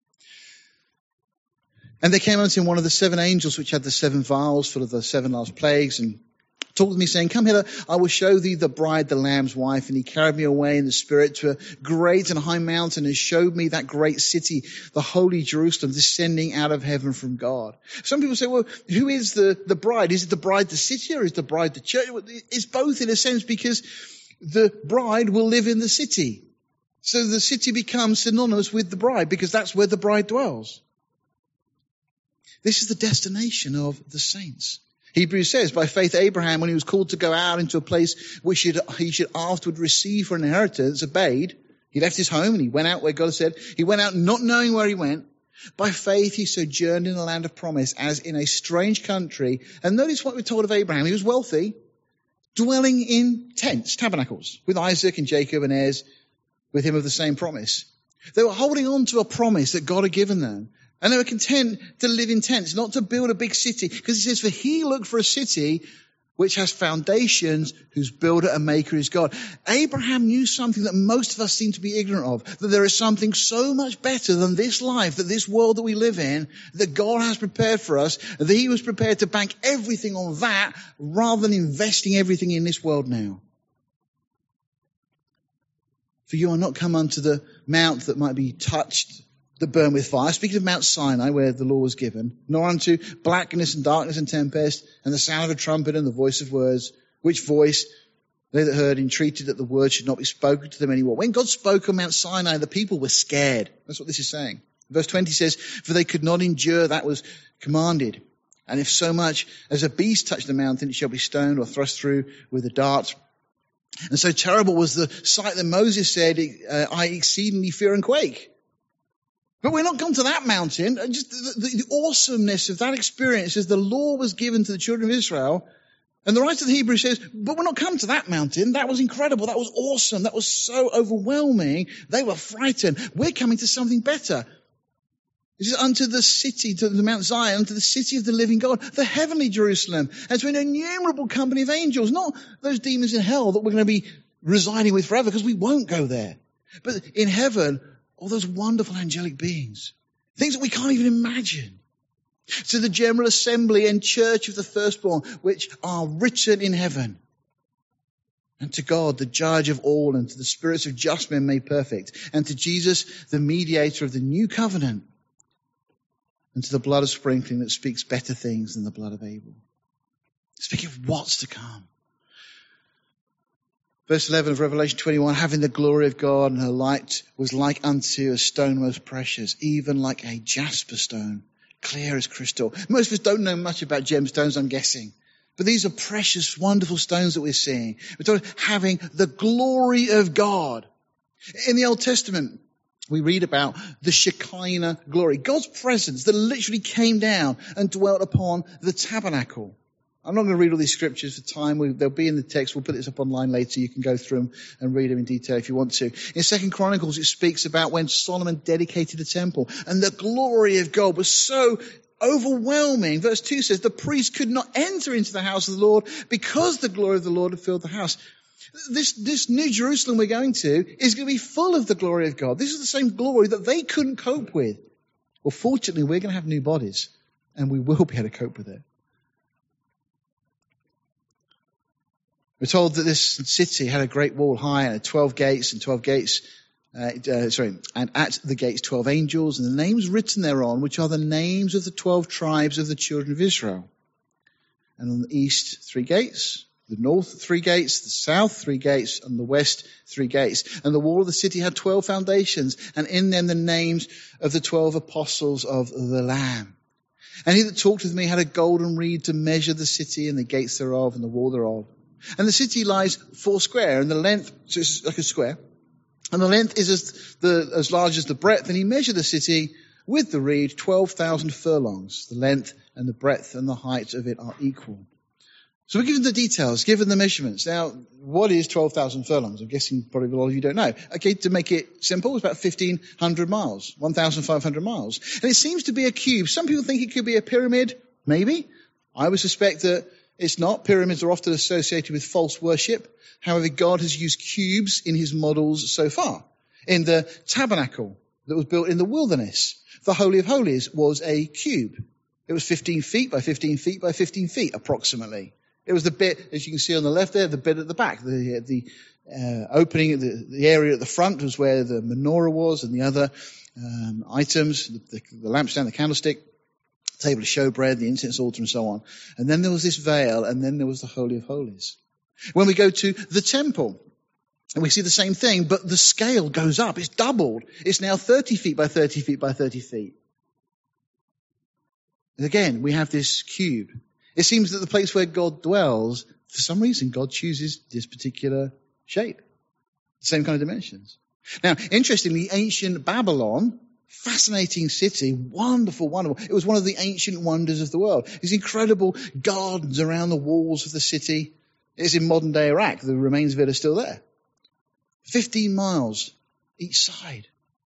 And they came unto him one of the 7 angels which had the 7 vials full of the 7 last plagues, and talked with me, saying, come hither, I will show thee the bride, the Lamb's wife. And he carried me away in the spirit to a great and high mountain, and showed me that great city, the holy Jerusalem, descending out of heaven from God. Some people say, well, who is the bride? Is it the bride the city, or is the bride the church? It's both in a sense, because the bride will live in the city. So the city becomes synonymous with the bride, because that's where the bride dwells. This is the destination of the saints. Hebrews says, by faith Abraham, when he was called to go out into a place which he should afterward receive for an inheritance, obeyed. He left his home and he went out where God said. He went out not knowing where he went. By faith he sojourned in the land of promise as in a strange country. And notice what we're told of Abraham. He was wealthy, dwelling in tents, tabernacles, with Isaac and Jacob and heirs with him of the same promise. They were holding on to a promise that God had given them. And they were content to live in tents, not to build a big city. Because he says, for he looked for a city which has foundations, whose builder and maker is God. Abraham knew something that most of us seem to be ignorant of, that there is something so much better than this life, that this world that we live in, that God has prepared for us, that he was prepared to bank everything on that rather than investing everything in this world now. For you are not come unto the mount that might be touched, that burn with fire. Speaking of Mount Sinai, where the law was given, nor unto blackness and darkness and tempest, and the sound of a trumpet and the voice of words, which voice they that heard entreated that the word should not be spoken to them anymore. When God spoke on Mount Sinai, the people were scared. That's what this is saying. Verse 20 says, for they could not endure that was commanded. And if so much as a beast touch the mountain, it shall be stoned or thrust through with a dart. And so terrible was the sight that Moses said, I exceedingly fear and quake. But we're not gone to that mountain. Just the awesomeness of that experience as the law was given to the children of Israel. And the writer of the Hebrews says, but we're not come to that mountain. That was incredible. That was awesome. That was so overwhelming. They were frightened. We're coming to something better. This is unto the city, to the Mount Zion, to the city of the living God, the heavenly Jerusalem, and to an innumerable company of angels, not those demons in hell that we're going to be residing with forever, because we won't go there. But in heaven, all those wonderful angelic beings, things that we can't even imagine. To the general assembly and church of the firstborn, which are written in heaven. And to God, the judge of all, and to the spirits of just men made perfect, and to Jesus, the mediator of the new covenant, and to the blood of sprinkling that speaks better things than the blood of Abel. Speaking of what's to come. Verse 11 of Revelation 21, having the glory of God, and her light was like unto a stone most precious, even like a jasper stone, clear as crystal. Most of us don't know much about gemstones, I'm guessing. But these are precious, wonderful stones that we're seeing. We're talking about having the glory of God. In the Old Testament, we read about the Shekinah glory. God's presence that literally came down and dwelt upon the tabernacle. I'm not going to read all these scriptures for time. They'll be in the text. We'll put this up online later. You can go through them and read them in detail if you want to. In 2 Chronicles, it speaks about when Solomon dedicated the temple, and the glory of God was so overwhelming. Verse 2 says, the priest could not enter into the house of the Lord because the glory of the Lord had filled the house. This new Jerusalem we're going to is going to be full of the glory of God. This is the same glory that they couldn't cope with. Well, fortunately, we're going to have new bodies, and we will be able to cope with it. We're told that this city had a great wall high and 12 gates, and and at the gates 12 angels, and the names written thereon, which are the names of the 12 tribes of the children of Israel. And on the east 3 gates, the north 3 gates, the south 3 gates, and the west 3 gates. And the wall of the city had 12 foundations, and in them the names of the 12 apostles of the Lamb. And he that talked with me had a golden reed to measure the city and the gates thereof and the wall thereof. And the city lies 4 square, and the length, so it's like a square, and the length is as large as the breadth. And he measured the city with the reed 12,000 furlongs. The length and the breadth and the height of it are equal. So we're given the details, given the measurements. Now, what is 12,000 furlongs? I'm guessing probably a lot of you don't know. Okay, to make it simple, it's about 1,500 miles, 1,500 miles. And it seems to be a cube. Some people think it could be a pyramid, maybe. I would suspect that it's not. Pyramids are often associated with false worship. However, God has used cubes in his models so far. In the tabernacle that was built in the wilderness, the Holy of Holies was a cube. It was 15 feet by 15 feet by 15 feet, approximately. It was the bit, as you can see on the left there, the bit at the back. The opening, the area at the front was where the menorah was, and the other items, the lampstand, the candlestick, table of showbread, the incense altar, and so on. And then there was this veil, and then there was the Holy of Holies. When we go to the temple, and we see the same thing, but the scale goes up. It's doubled. It's now 30 feet by 30 feet by 30 feet. And again, we have this cube. It seems that the place where God dwells, for some reason, God chooses this particular shape. The same kind of dimensions. Now, interestingly, ancient Babylon, fascinating city, wonderful, wonderful. It was one of the ancient wonders of the world. These incredible gardens around the walls of the city. It's in modern day Iraq. The remains of it are still there. 15 miles each side.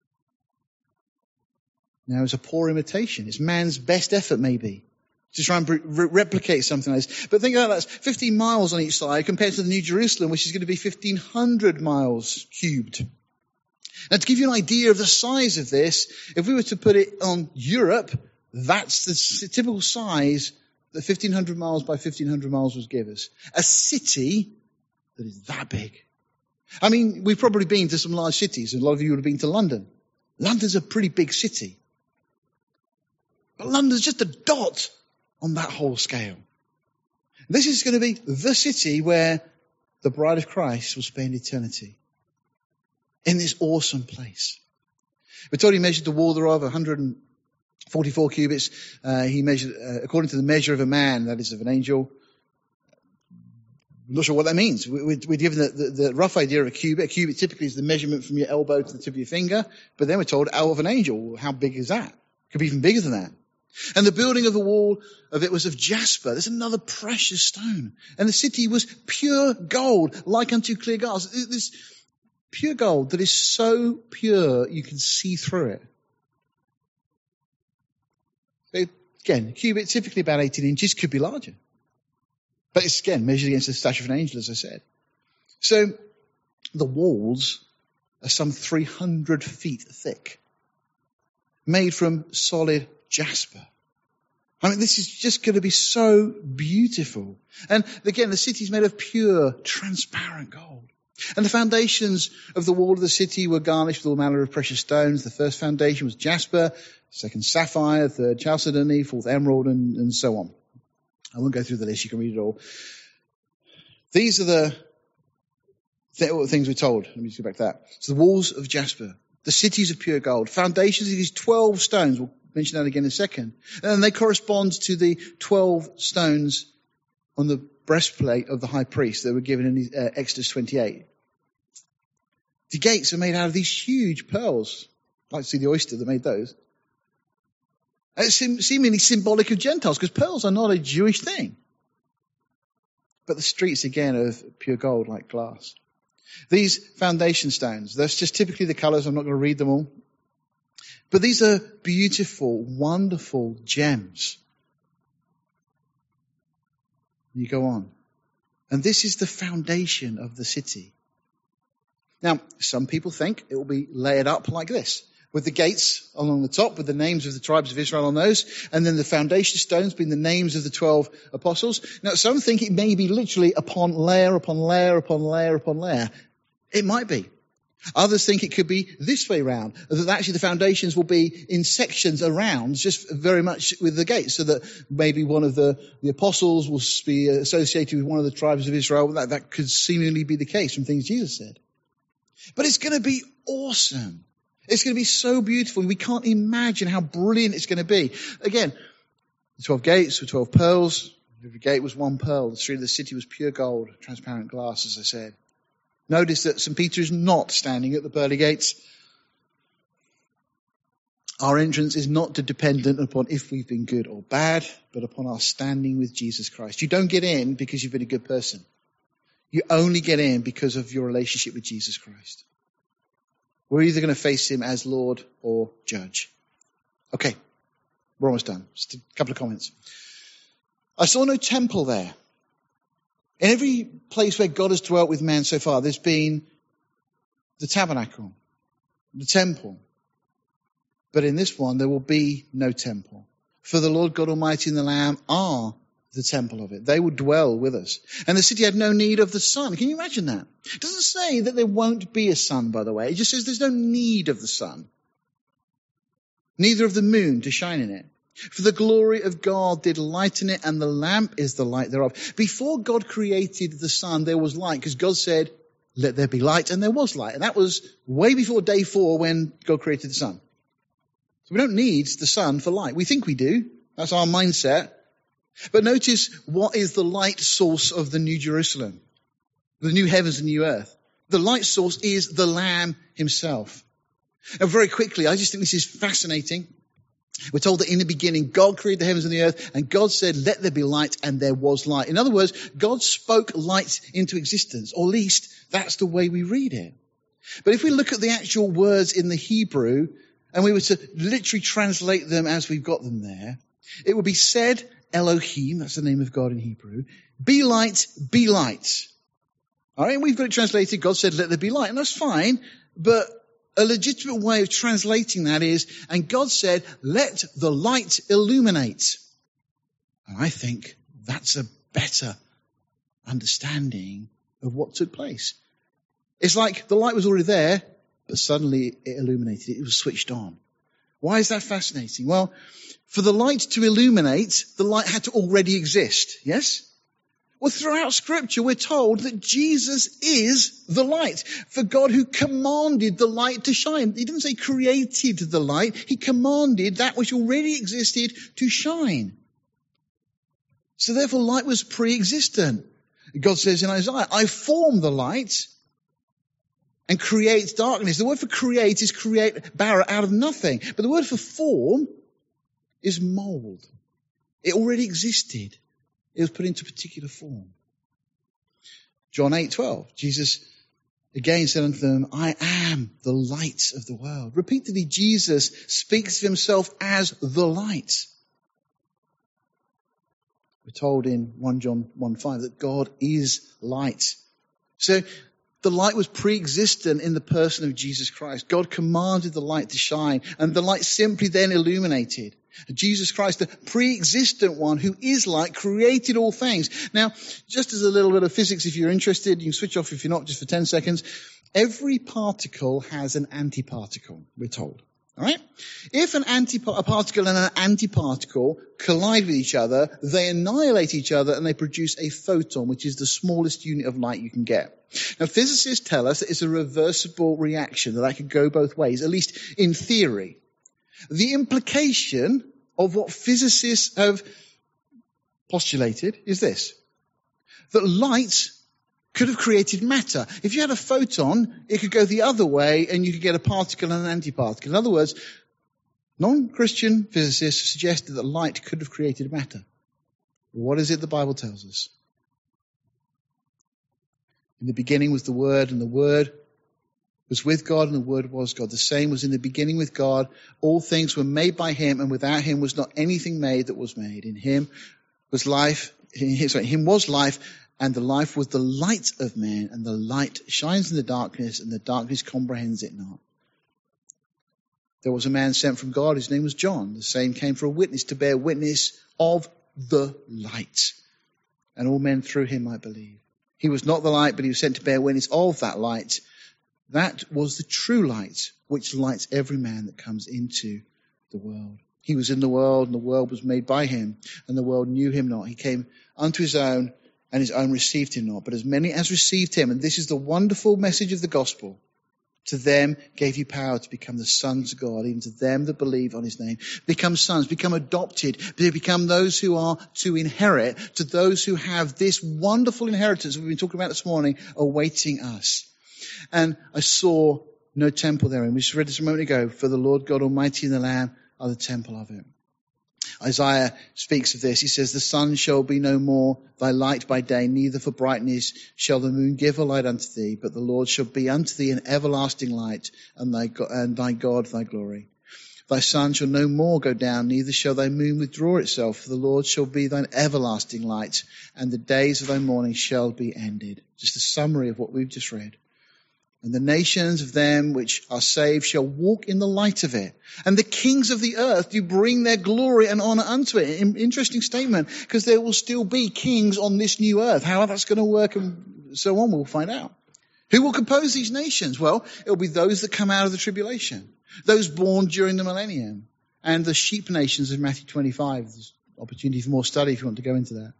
Now, it's a poor imitation. It's man's best effort, maybe, to try and replicate something like this. But think about that. It's 15 miles on each side compared to the New Jerusalem, which is going to be 1,500 miles cubed. Now, to give you an idea of the size of this, if we were to put it on Europe, that's the typical size that 1,500 miles by 1,500 miles would give us. A city that is that big. I mean, we've probably been to some large cities, and a lot of you would have been to London. London's a pretty big city. But London's just a dot on that whole scale. This is going to be the city where the bride of Christ will spend eternity. In this awesome place. We're told he measured the wall thereof 144 cubits. He measured, according to the measure of a man, that is of an angel. I'm not sure what that means. We're given the rough idea of a cubit. A cubit typically is the measurement from your elbow to the tip of your finger. But then we're told out of an angel. How big is that? Could be even bigger than that. And the building of the wall of it was of jasper. There's another precious stone. And the city was pure gold, like unto clear glass. This pure gold that is so pure you can see through it. So again, a cubit typically about 18 inches, could be larger. But it's again measured against the stature of an angel, as I said. So the walls are some 300 feet thick, made from solid jasper. I mean, this is just going to be so beautiful. And again, the city is made of pure, transparent gold. And the foundations of the wall of the city were garnished with all manner of precious stones. The first foundation was jasper, second sapphire, third chalcedony, fourth emerald, and so on. I won't go through the list. You can read it all. These are the things we're told. Let me just go back to that. So the walls of jasper, the cities of pure gold, foundations of these 12 stones. We'll mention that again in a second. And they correspond to the 12 stones on the breastplate of the high priest that were given in Exodus 28. The gates are made out of these huge pearls. I'd like to see the oyster that made those. It's seemingly symbolic of Gentiles, because pearls are not a Jewish thing. But the streets, again, are of pure gold like glass. These foundation stones, that's just typically the colours. I'm not going to read them all. But these are beautiful, wonderful gems. You go on. And this is the foundation of the city. Now, some people think it will be layered up like this, with the gates along the top, with the names of the tribes of Israel on those, and then the foundation stones being the names of the 12 apostles. Now, some think it may be literally upon layer, upon layer, upon layer, upon layer. It might be. Others think it could be this way round, that actually the foundations will be in sections around, just very much with the gates, so that maybe one of the apostles will be associated with one of the tribes of Israel. That could seemingly be the case from things Jesus said. But it's going to be awesome. It's going to be so beautiful. We can't imagine how brilliant it's going to be. Again, the 12 gates were 12 pearls. Every gate was one pearl. The street of the city was pure gold, transparent glass, as I said. Notice that St. Peter is not standing at the pearly gates. Our entrance is not dependent upon if we've been good or bad, but upon our standing with Jesus Christ. You don't get in because you've been a good person. You only get in because of your relationship with Jesus Christ. We're either going to face him as Lord or judge. Okay, we're almost done. Just a couple of comments. I saw no temple there. In every place where God has dwelt with man so far, there's been the tabernacle, the temple. But in this one, there will be no temple. For the Lord God Almighty and the Lamb are the temple of it. They will dwell with us. And the city had no need of the sun. Can you imagine that? It doesn't say that there won't be a sun, by the way. It just says there's no need of the sun. Neither of the moon to shine in it. For the glory of God did lighten it, and the lamp is the light thereof. Before God created the sun, there was light, because God said, let there be light, and there was light. And that was way before day 4 when God created the sun. So we don't need the sun for light. We think we do. That's our mindset. But notice, what is the light source of the New Jerusalem? The new heavens and new earth. The light source is the Lamb himself. And very quickly, I just think this is fascinating. We're told that in the beginning, God created the heavens and the earth, and God said, let there be light, and there was light. In other words, God spoke light into existence, or at least that's the way we read it. But if we look at the actual words in the Hebrew, and we were to literally translate them as we've got them there, it would be said Elohim, that's the name of God in Hebrew, be light, be light. All right, we've got it translated, God said, let there be light, and that's fine, but a legitimate way of translating that is, and God said, let the light illuminate. And I think that's a better understanding of what took place. It's like the light was already there, but suddenly it illuminated. It was switched on. Why is that fascinating? Well, for the light to illuminate, the light had to already exist. Yes? Well, throughout Scripture, we're told that Jesus is the light. For God who commanded the light to shine. He didn't say created the light. He commanded that which already existed to shine. So therefore, light was pre-existent. God says in Isaiah, I form the light and create darkness. The word for create is create, bara, out of nothing. But the word for form is mold. It already existed. It was put into a particular form. John 8:12, Jesus again said unto them, I am the light of the world. Repeatedly, Jesus speaks of himself as the light. We're told in 1 John 1:5 that God is light. So the light was pre-existent in the person of Jesus Christ. God commanded the light to shine, and the light simply then illuminated. Jesus Christ, the pre-existent one who is light, created all things. Now, just as a little bit of physics, if you're interested, you can switch off if you're not, just for 10 seconds. Every particle has an antiparticle, we're told. All right? If a particle and an antiparticle collide with each other, they annihilate each other and they produce a photon, which is the smallest unit of light you can get. Now, physicists tell us that it's a reversible reaction, that could go both ways, at least in theory. The implication of what physicists have postulated is this, that light could have created matter. If you had a photon, it could go the other way and you could get a particle and an antiparticle. In other words, non-Christian physicists suggested that light could have created matter. What is it the Bible tells us? In the beginning was the Word, and the Word was with God, and the Word was God. The same was in the beginning with God. All things were made by him, and without him was not anything made that was made. In him was life, him was life, and the life was the light of man, and the light shines in the darkness, and the darkness comprehends it not. There was a man sent from God, his name was John. The same came for a witness, to bear witness of the light. And all men through him might believe. He was not the light, but he was sent to bear witness of that light. That was the true light, which lights every man that comes into the world. He was in the world, and the world was made by him, and the world knew him not. He came unto his own, and his own received him not. But as many as received him, and this is the wonderful message of the gospel, to them gave he power to become the sons of God, even to them that believe on his name. Become sons, become adopted, become those who are to inherit, to those who have this wonderful inheritance we've been talking about this morning awaiting us. And I saw no temple therein. We just read this a moment ago. For the Lord God Almighty and the Lamb are the temple of it. Isaiah speaks of this. He says, the sun shall be no more thy light by day, neither for brightness shall the moon give a light unto thee, but the Lord shall be unto thee an everlasting light, and thy God thy glory. Thy sun shall no more go down, neither shall thy moon withdraw itself, for the Lord shall be thine everlasting light, and the days of thy mourning shall be ended. Just a summary of what we've just read. And the nations of them which are saved shall walk in the light of it. And the kings of the earth do bring their glory and honor unto it. Interesting statement, because there will still be kings on this new earth. How that's going to work and so on, we'll find out. Who will compose these nations? Well, it'll be those that come out of the tribulation. Those born during the millennium. And the sheep nations of Matthew 25. There's opportunity for more study if you want to go into that.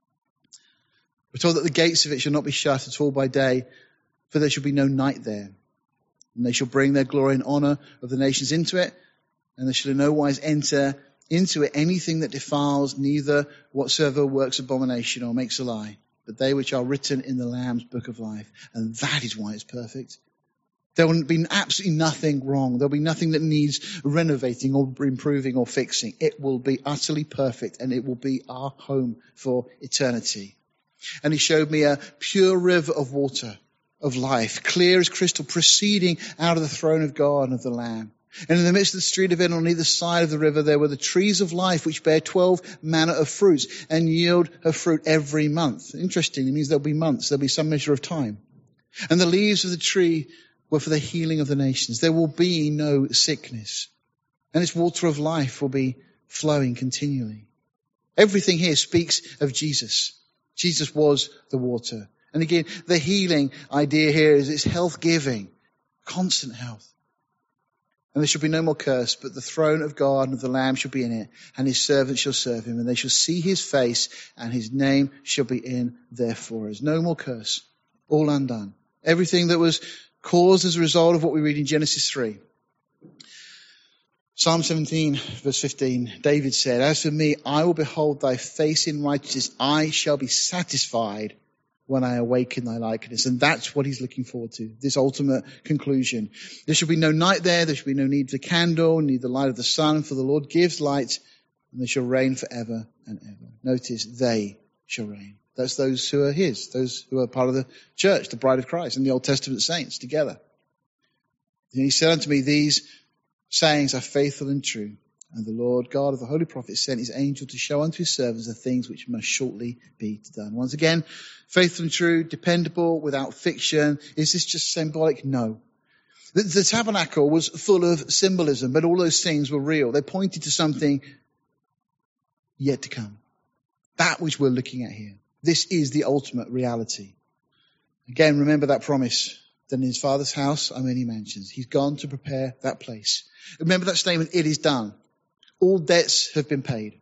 We're told that the gates of it shall not be shut at all by day, for there shall be no night there. And they shall bring their glory and honor of the nations into it, and they shall in no wise enter into it anything that defiles, neither whatsoever works abomination or makes a lie, but they which are written in the Lamb's book of life. And that is why it's perfect. There will be absolutely nothing wrong. There'll be nothing that needs renovating or improving or fixing. It will be utterly perfect, and it will be our home for eternity. And he showed me a pure river of water, of life, clear as crystal, proceeding out of the throne of God and of the Lamb. And in the midst of the street of it, on either side of the river, there were the trees of life, which bear 12 manner of fruits and yield her fruit every month. Interesting. It means there'll be months. There'll be some measure of time. And the leaves of the tree were for the healing of the nations. There will be no sickness. And its water of life will be flowing continually. Everything here speaks of Jesus. Jesus was the water. And again, the healing idea here is it's health-giving, constant health. And there shall be no more curse, but the throne of God and of the Lamb shall be in it, and his servants shall serve him, and they shall see his face, and his name shall be in their foreheads. No more curse. All undone. Everything that was caused as a result of what we read in Genesis 3. Psalm 17, verse 15, David said, "As for me, I will behold thy face in righteousness. I shall be satisfied when I awaken thy likeness." And that's what he's looking forward to, this ultimate conclusion. There shall be no night there. There shall be no need for candle, neither the light of the sun, for the Lord gives light, and they shall reign forever and ever. Notice, they shall reign. That's those who are his, those who are part of the church, the bride of Christ, and the Old Testament saints together. And he said unto me, "These sayings are faithful and true. And the Lord God of the holy prophets sent his angel to show unto his servants the things which must shortly be done." Once again, faithful and true, dependable, without fiction. Is this just symbolic? No. The tabernacle was full of symbolism, but all those things were real. They pointed to something yet to come. That which we're looking at here. This is the ultimate reality. Again, remember that promise that in his Father's house are many mansions. He's gone to prepare that place. Remember that statement, it is done. All debts have been paid.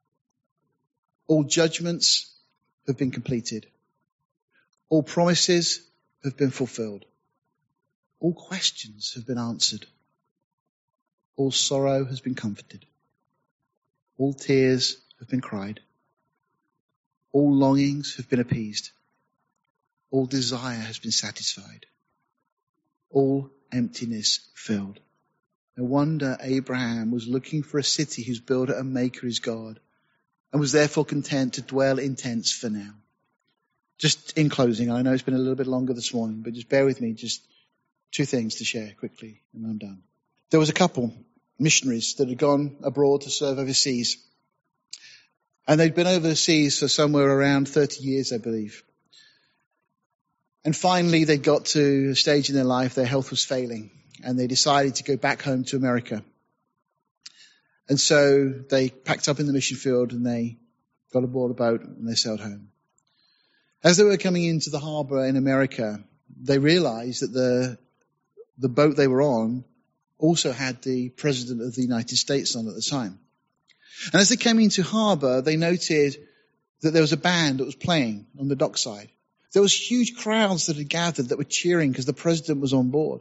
All judgments have been completed. All promises have been fulfilled. All questions have been answered. All sorrow has been comforted. All tears have been cried. All longings have been appeased. All desire has been satisfied. All emptiness filled. No wonder Abraham was looking for a city whose builder and maker is God, and was therefore content to dwell in tents for now. Just in closing, I know it's been a little bit longer this morning, but just bear with me, just two things to share quickly, and I'm done. There was a couple, missionaries, that had gone abroad to serve overseas. And they'd been overseas for somewhere around 30 years, I believe. And finally, they got to a stage in their life, their health was failing, and they decided to go back home to America. And so they packed up in the mission field and they got aboard a boat and they sailed home. As they were coming into the harbor in America, they realized that the boat they were on also had the President of the United States on at the time. And as they came into harbor, they noted that there was a band that was playing on the dockside. There was huge crowds that had gathered that were cheering because the president was on board.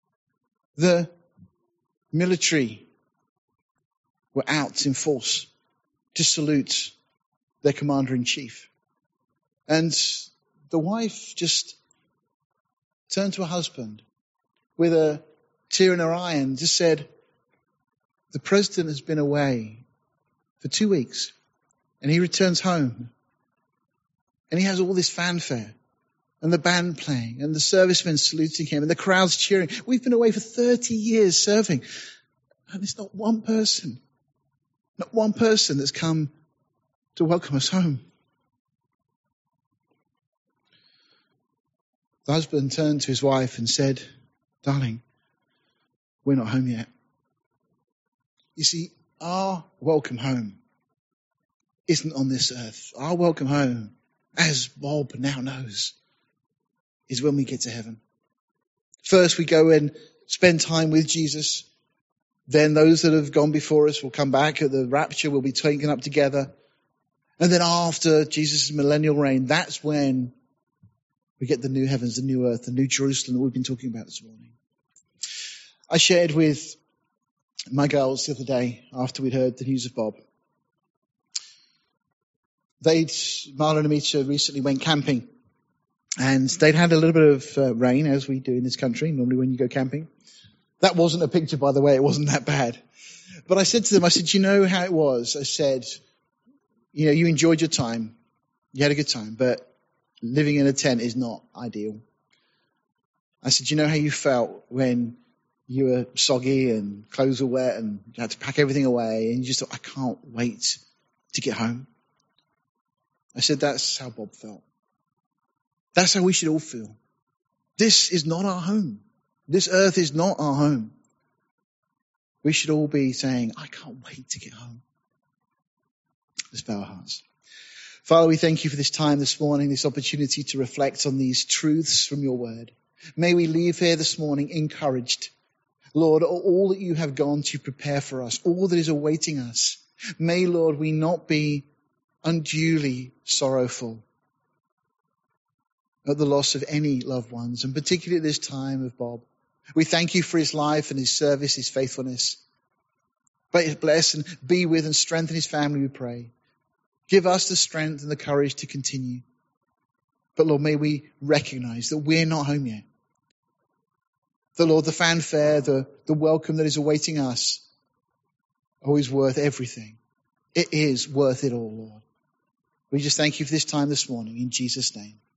The military were out in force to salute their commander-in-chief. And the wife just turned to her husband with a tear in her eye and just said, "The president has been away for 2 weeks and he returns home and he has all this fanfare and the band playing and the servicemen saluting him and the crowds cheering. We've been away for 30 years serving and there's not one person that's come to welcome us home." The husband turned to his wife and said, "Darling, we're not home yet." You see, our welcome home isn't on this earth. Our welcome home, as Bob now knows, is when we get to heaven. First, we go and spend time with Jesus. Then those that have gone before us will come back at the rapture. We'll be taken up together. And then after Jesus' millennial reign, that's when we get the new heavens, the new earth, the new Jerusalem that we've been talking about this morning. I shared with My girls the other day, after we'd heard the news of Bob, Marlon and Amita recently went camping. And they'd had a little bit of rain, as we do in this country, normally when you go camping. That wasn't a picture, by the way. It wasn't that bad. But I said to them, you know how it was? I said, you enjoyed your time. You had a good time. But living in a tent is not ideal. I said, you know how you felt when you were soggy and clothes were wet and you had to pack everything away and you just thought, I can't wait to get home. I said, that's how Bob felt. That's how we should all feel. This is not our home. This earth is not our home. We should all be saying, I can't wait to get home. Let's bow our hearts. Father, we thank you for this time this morning, this opportunity to reflect on these truths from your word. May we leave here this morning encouraged. Lord, all that you have gone to prepare for us, all that is awaiting us, may, Lord, we not be unduly sorrowful at the loss of any loved ones, and particularly at this time of Bob. We thank you for his life and his service, his faithfulness. Bless and be with and strengthen his family, we pray. Give us the strength and the courage to continue. But Lord, may we recognize that we're not home yet. That, Lord, the fanfare, the welcome that is awaiting us, is worth everything. It is worth it all, Lord. We just thank you for this time this morning in Jesus' name.